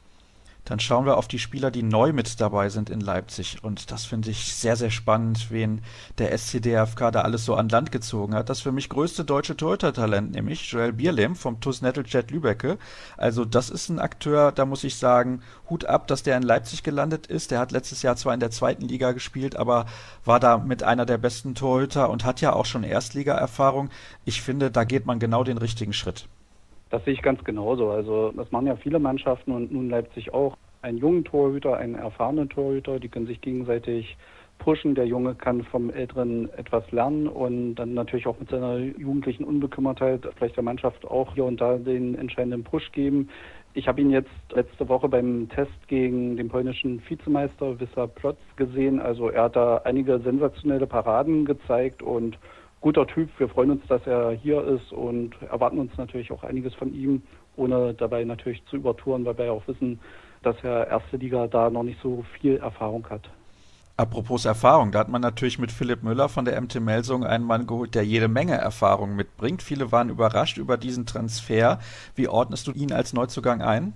Dann schauen wir auf die Spieler, die neu mit dabei sind in Leipzig. Und das finde ich sehr, sehr spannend, wen der SCDFK da alles so an Land gezogen hat. Das für mich größte deutsche Torhüter-Talent, nämlich Joel Bierlehm vom TuS Nettelstedt Lübbecke. Also das ist ein Akteur, da muss ich sagen, Hut ab, dass der in Leipzig gelandet ist. Der hat letztes Jahr zwar in der zweiten Liga gespielt, aber war da mit einer der besten Torhüter und hat ja auch schon Erstliga-Erfahrung. Ich finde, da geht man genau den richtigen Schritt. Das sehe ich ganz genauso. Also das machen ja viele Mannschaften und nun Leipzig auch. Einen jungen Torhüter, einen erfahrenen Torhüter, die können sich gegenseitig pushen. Der Junge kann vom Älteren etwas lernen und dann natürlich auch mit seiner jugendlichen Unbekümmertheit vielleicht der Mannschaft auch hier und da den entscheidenden Push geben. Ich habe ihn jetzt letzte Woche beim Test gegen den polnischen Vizemeister Wisła Płock gesehen. Also er hat da einige sensationelle Paraden gezeigt und guter Typ. Wir freuen uns, dass er hier ist und erwarten uns natürlich auch einiges von ihm, ohne dabei natürlich zu übertouren, weil wir ja auch wissen, dass er erste Liga da noch nicht so viel Erfahrung hat. Apropos Erfahrung, da hat man natürlich mit Philipp Müller von der MT Melsung einen Mann geholt, der jede Menge Erfahrung mitbringt. Viele waren überrascht über diesen Transfer. Wie ordnest du ihn als Neuzugang ein?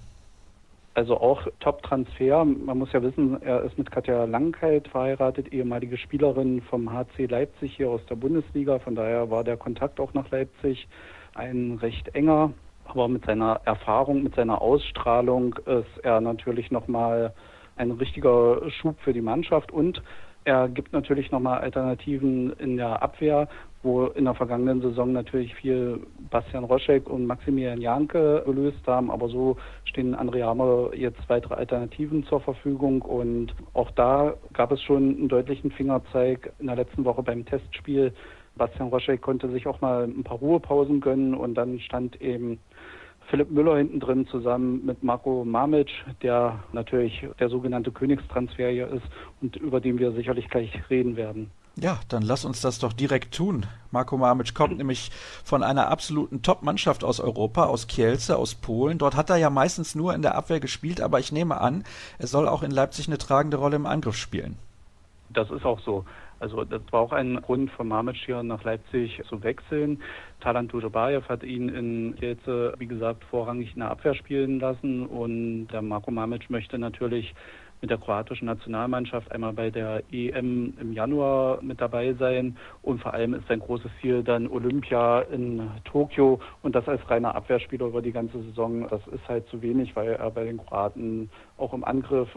Also auch Top-Transfer. Man muss ja wissen, er ist mit Katja Langkeit verheiratet, ehemalige Spielerin vom HC Leipzig hier aus der Bundesliga. Von daher war der Kontakt auch nach Leipzig ein recht enger. Aber mit seiner Erfahrung, mit seiner Ausstrahlung ist er natürlich nochmal ein richtiger Schub für die Mannschaft. Und er gibt natürlich nochmal Alternativen in der Abwehr, wo in der vergangenen Saison natürlich viel Bastian Roschek und Maximilian Janke gelöst haben. Aber so stehen André Hammer jetzt weitere Alternativen zur Verfügung. Und auch da gab es schon einen deutlichen Fingerzeig in der letzten Woche beim Testspiel. Bastian Roschek konnte sich auch mal ein paar Ruhepausen gönnen und dann stand eben Philipp Müller hinten drin zusammen mit Marko Mamic, der natürlich der sogenannte Königstransfer hier ist und über den wir sicherlich gleich reden werden. Ja, dann lass uns das doch direkt tun. Marko Mamic kommt nämlich von einer absoluten Top-Mannschaft aus Europa, aus Kielce, aus Polen. Dort hat er ja meistens nur in der Abwehr gespielt, aber ich nehme an, er soll auch in Leipzig eine tragende Rolle im Angriff spielen. Das ist auch so. Also das war auch ein Grund von Mamic hier nach Leipzig zu wechseln. Talant Dujshebaev hat ihn in Kielce, wie gesagt, vorrangig in der Abwehr spielen lassen und der Marko Mamic möchte natürlich mit der kroatischen Nationalmannschaft einmal bei der EM im Januar mit dabei sein und vor allem ist sein großes Ziel dann Olympia in Tokio und das als reiner Abwehrspieler über die ganze Saison, das ist halt zu wenig, weil er bei den Kroaten auch im Angriff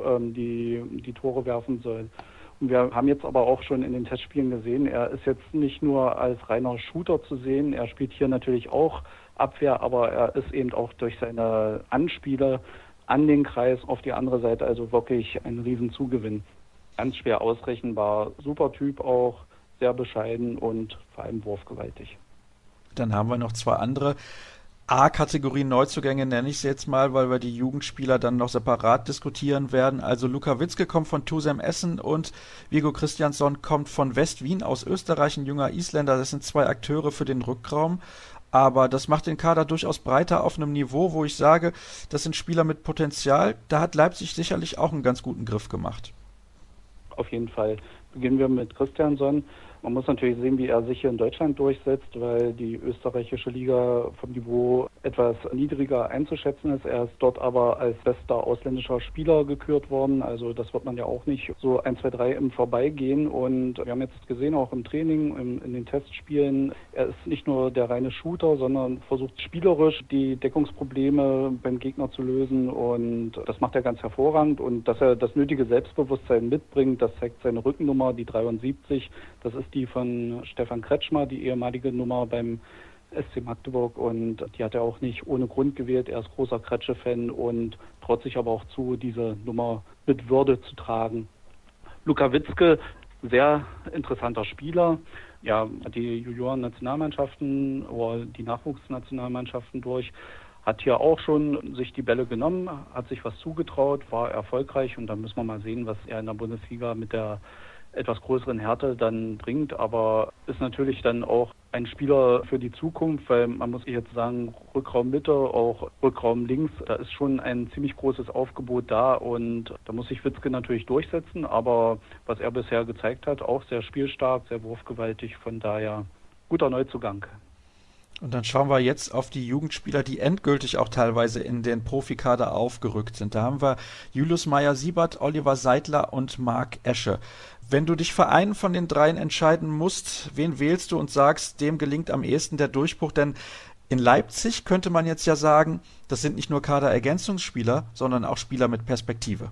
die Tore werfen soll. Wir haben jetzt aber auch schon in den Testspielen gesehen, er ist jetzt nicht nur als reiner Shooter zu sehen, er spielt hier natürlich auch Abwehr, aber er ist eben auch durch seine Anspiele an den Kreis auf die andere Seite also wirklich ein Riesenzugewinn. Ganz schwer ausrechenbar, super Typ auch, sehr bescheiden und vor allem wurfgewaltig. Dann haben wir noch zwei andere A-Kategorie Neuzugänge, nenne ich sie jetzt mal, weil wir die Jugendspieler dann noch separat diskutieren werden. Also Luka Witzke kommt von Tusem Essen und Viggo Kristjansson kommt von West-Wien aus Österreich, ein junger Isländer. Das sind zwei Akteure für den Rückraum. Aber das macht den Kader durchaus breiter auf einem Niveau, wo ich sage, das sind Spieler mit Potenzial. Da hat Leipzig sicherlich auch einen ganz guten Griff gemacht. Auf jeden Fall. Beginnen wir mit Kristjansson. Man muss natürlich sehen, wie er sich hier in Deutschland durchsetzt, weil die österreichische Liga vom Niveau etwas niedriger einzuschätzen ist. Er ist dort aber als bester ausländischer Spieler gekürt worden. Also das wird man ja auch nicht so 1, 2, 3 im Vorbeigehen. Und wir haben jetzt gesehen, auch im Training, in den Testspielen, er ist nicht nur der reine Shooter, sondern versucht spielerisch die Deckungsprobleme beim Gegner zu lösen. Und das macht er ganz hervorragend. Und dass er das nötige Selbstbewusstsein mitbringt, das zeigt seine Rückennummer, die 73. Das ist die von Stefan Kretschmer, die ehemalige Nummer beim SC Magdeburg und die hat er auch nicht ohne Grund gewählt. Er ist großer Kretsche-Fan und traut sich aber auch zu, diese Nummer mit Würde zu tragen. Luka Witzke, sehr interessanter Spieler. Ja, die Junioren-Nationalmannschaften oder die Nachwuchsnationalmannschaften durch. Hat hier auch schon sich die Bälle genommen, hat sich was zugetraut, war erfolgreich und dann müssen wir mal sehen, was er in der Bundesliga mit der etwas größeren Härte dann bringt, aber ist natürlich dann auch ein Spieler für die Zukunft, weil man muss jetzt sagen, Rückraum Mitte, auch Rückraum links, da ist schon ein ziemlich großes Aufgebot da und da muss sich Witzke natürlich durchsetzen, aber was er bisher gezeigt hat, auch sehr spielstark, sehr wurfgewaltig, von daher guter Neuzugang. Und dann schauen wir jetzt auf die Jugendspieler, die endgültig auch teilweise in den Profikader aufgerückt sind. Da haben wir Julius Meyer-Siebert, Oliver Seidler und Marc Esche. Wenn du dich für einen von den dreien entscheiden musst, wen wählst du und sagst, dem gelingt am ehesten der Durchbruch? Denn in Leipzig könnte man jetzt ja sagen, das sind nicht nur Kaderergänzungsspieler, sondern auch Spieler mit Perspektive.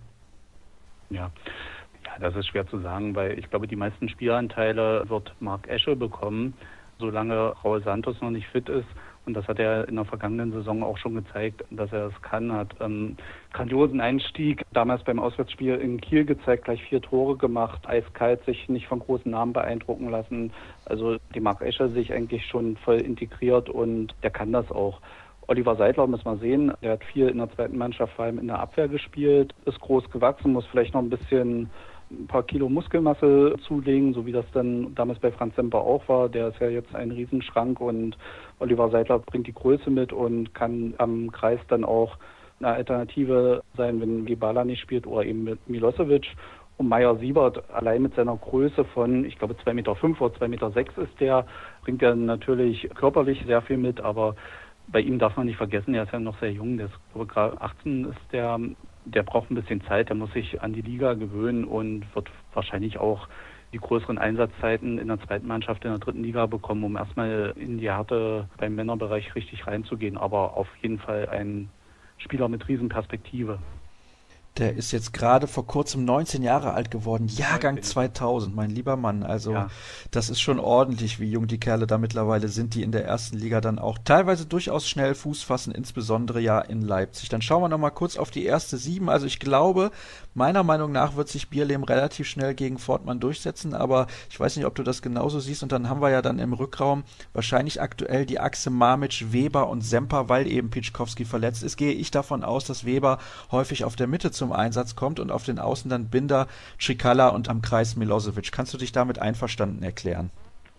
Ja, das ist schwer zu sagen, weil ich glaube, die meisten Spielanteile wird Marc Esche bekommen, solange Raul Santos noch nicht fit ist. Und das hat er in der vergangenen Saison auch schon gezeigt, dass er es kann. Hat grandiosen Einstieg, damals beim Auswärtsspiel in Kiel gezeigt, gleich 4 Tore gemacht, eiskalt, sich nicht von großen Namen beeindrucken lassen. Also die Marc Esche sich eigentlich schon voll integriert und der kann das auch. Oliver Seidler muss man sehen, der hat viel in der zweiten Mannschaft, vor allem in der Abwehr gespielt, ist groß gewachsen, muss vielleicht noch ein paar Kilo Muskelmasse zulegen, so wie das dann damals bei Franz Semper auch war. Der ist ja jetzt ein Riesenschrank und Oliver Seidler bringt die Größe mit und kann am Kreis dann auch eine Alternative sein, wenn Gebala nicht spielt oder eben mit Milosevic. Und Meyer-Siebert, allein mit seiner Größe von, ich glaube, 2,5 Meter oder 2,6 Meter ist der, bringt ja natürlich körperlich sehr viel mit, aber bei ihm darf man nicht vergessen, er ist ja noch sehr jung, der ist gerade 18 ist der braucht ein bisschen Zeit, der muss sich an die Liga gewöhnen und wird wahrscheinlich auch die größeren Einsatzzeiten in der zweiten Mannschaft in der dritten Liga bekommen, um erstmal in die Härte beim Männerbereich richtig reinzugehen, aber auf jeden Fall ein Spieler mit Riesenperspektive. Der ist jetzt gerade vor kurzem 19 Jahre alt geworden, Jahrgang 2000, mein lieber Mann. Also Ja. das ist schon ordentlich, wie jung die Kerle da mittlerweile sind, die in der ersten Liga dann auch teilweise durchaus schnell Fuß fassen, insbesondere ja in Leipzig. Dann schauen wir nochmal kurz auf die erste Sieben. Also ich glaube, meiner Meinung nach wird sich Bierlehm relativ schnell gegen Fortmann durchsetzen, aber ich weiß nicht, ob du das genauso siehst. Und dann haben wir ja dann im Rückraum wahrscheinlich aktuell die Achse Mamic, Weber und Semper, weil eben Pieczkowski verletzt ist. Gehe ich davon aus, dass Weber häufig auf der Mitte zum Einsatz kommt und auf den Außen dann Binder, Cikala und am Kreis Milosevic. Kannst du dich damit einverstanden erklären?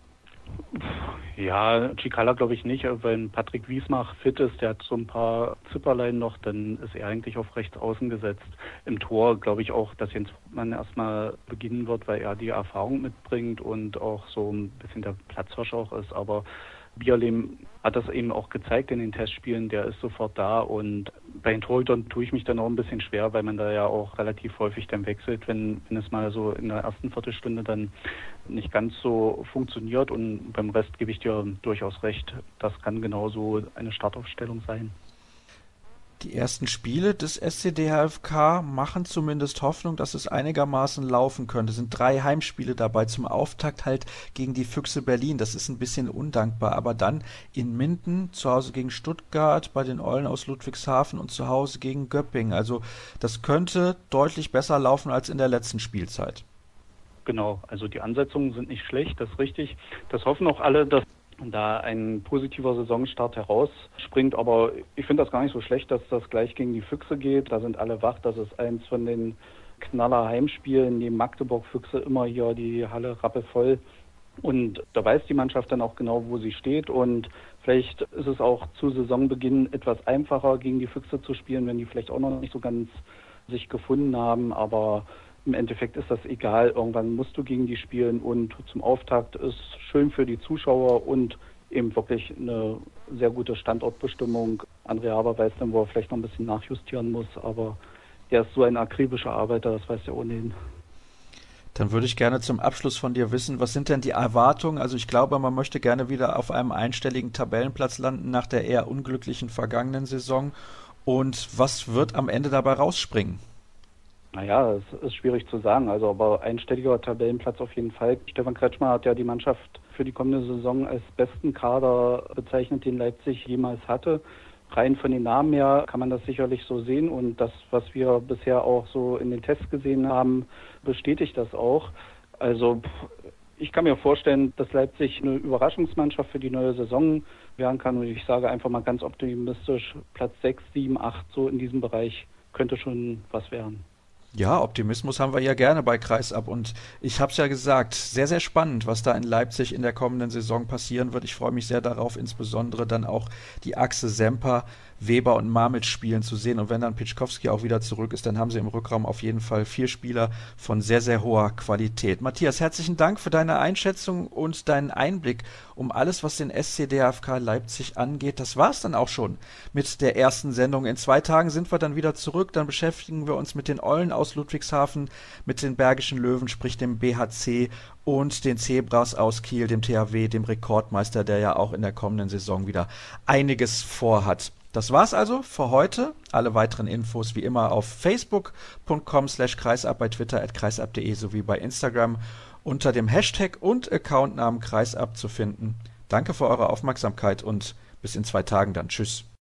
Ja, Cikala glaube ich nicht. Wenn Patrick Wiesmach fit ist, der hat so ein paar Zipperlein noch, dann ist er eigentlich auf rechts außen gesetzt. Im Tor glaube ich auch, dass Jens Vogtmann erstmal beginnen wird, weil er die Erfahrung mitbringt und auch so ein bisschen der Platzhirsch auch ist. Aber Bierlehm hat das eben auch gezeigt in den Testspielen, der ist sofort da und bei den Torhütern tue ich mich dann auch ein bisschen schwer, weil man da ja auch relativ häufig dann wechselt, wenn es mal so in der ersten Viertelstunde dann nicht ganz so funktioniert und beim Rest gebe ich dir durchaus recht, das kann genauso eine Startaufstellung sein. Die ersten Spiele des SC DHFK machen zumindest Hoffnung, dass es einigermaßen laufen könnte. Es sind 3 Heimspiele dabei, zum Auftakt halt gegen die Füchse Berlin. Das ist ein bisschen undankbar, aber dann in Minden, zu Hause gegen Stuttgart, bei den Eulen aus Ludwigshafen und zu Hause gegen Göppingen. Also das könnte deutlich besser laufen als in der letzten Spielzeit. Genau, also die Ansetzungen sind nicht schlecht, das ist richtig. Das hoffen auch alle, dass da ein positiver Saisonstart herausspringt, aber ich finde das gar nicht so schlecht, dass das gleich gegen die Füchse geht. Da sind alle wach, das ist eins von den Knaller-Heimspielen, neben Magdeburg-Füchse immer hier die Halle rappelvoll. Und da weiß die Mannschaft dann auch genau, wo sie steht und vielleicht ist es auch zu Saisonbeginn etwas einfacher, gegen die Füchse zu spielen, wenn die vielleicht auch noch nicht so ganz sich gefunden haben, aber im Endeffekt ist das egal, irgendwann musst du gegen die spielen und zum Auftakt ist schön für die Zuschauer und eben wirklich eine sehr gute Standortbestimmung. André Haber weiß dann, wo er vielleicht noch ein bisschen nachjustieren muss, aber er ist so ein akribischer Arbeiter, das weiß er ohnehin. Dann würde ich gerne zum Abschluss von dir wissen, was sind denn die Erwartungen? Also ich glaube, man möchte gerne wieder auf einem einstelligen Tabellenplatz landen nach der eher unglücklichen vergangenen Saison. Und was wird am Ende dabei rausspringen? Naja, es ist schwierig zu sagen, also aber einstelliger Tabellenplatz auf jeden Fall. Stefan Kretschmer hat ja die Mannschaft für die kommende Saison als besten Kader bezeichnet, den Leipzig jemals hatte. Rein von den Namen her kann man das sicherlich so sehen und das, was wir bisher auch so in den Tests gesehen haben, bestätigt das auch. Also ich kann mir vorstellen, dass Leipzig eine Überraschungsmannschaft für die neue Saison werden kann und ich sage einfach mal ganz optimistisch, Platz 6, 7, 8, so in diesem Bereich könnte schon was werden. Ja, Optimismus haben wir ja gerne bei Kreisab und ich habe es ja gesagt, sehr, sehr spannend, was da in Leipzig in der kommenden Saison passieren wird. Ich freue mich sehr darauf, insbesondere dann auch die Achse Semper, Weber und Mamic spielen zu sehen und wenn dann Pieczkowski auch wieder zurück ist, dann haben sie im Rückraum auf jeden Fall 4 Spieler von sehr, sehr hoher Qualität. Matthias, herzlichen Dank für deine Einschätzung und deinen Einblick um alles, was den SC DHFK Leipzig angeht. Das war's dann auch schon mit der ersten Sendung. In 2 Tagen sind wir dann wieder zurück, dann beschäftigen wir uns mit den Eulen aus Ludwigshafen, mit den Bergischen Löwen, sprich dem BHC und den Zebras aus Kiel, dem THW, dem Rekordmeister, der ja auch in der kommenden Saison wieder einiges vorhat. Das war's also für heute. Alle weiteren Infos wie immer auf facebook.com/kreisab, bei Twitter @kreisab.de sowie bei Instagram unter dem Hashtag und Accountnamen Kreisab zu finden. Danke für eure Aufmerksamkeit und bis in 2 Tagen dann. Tschüss.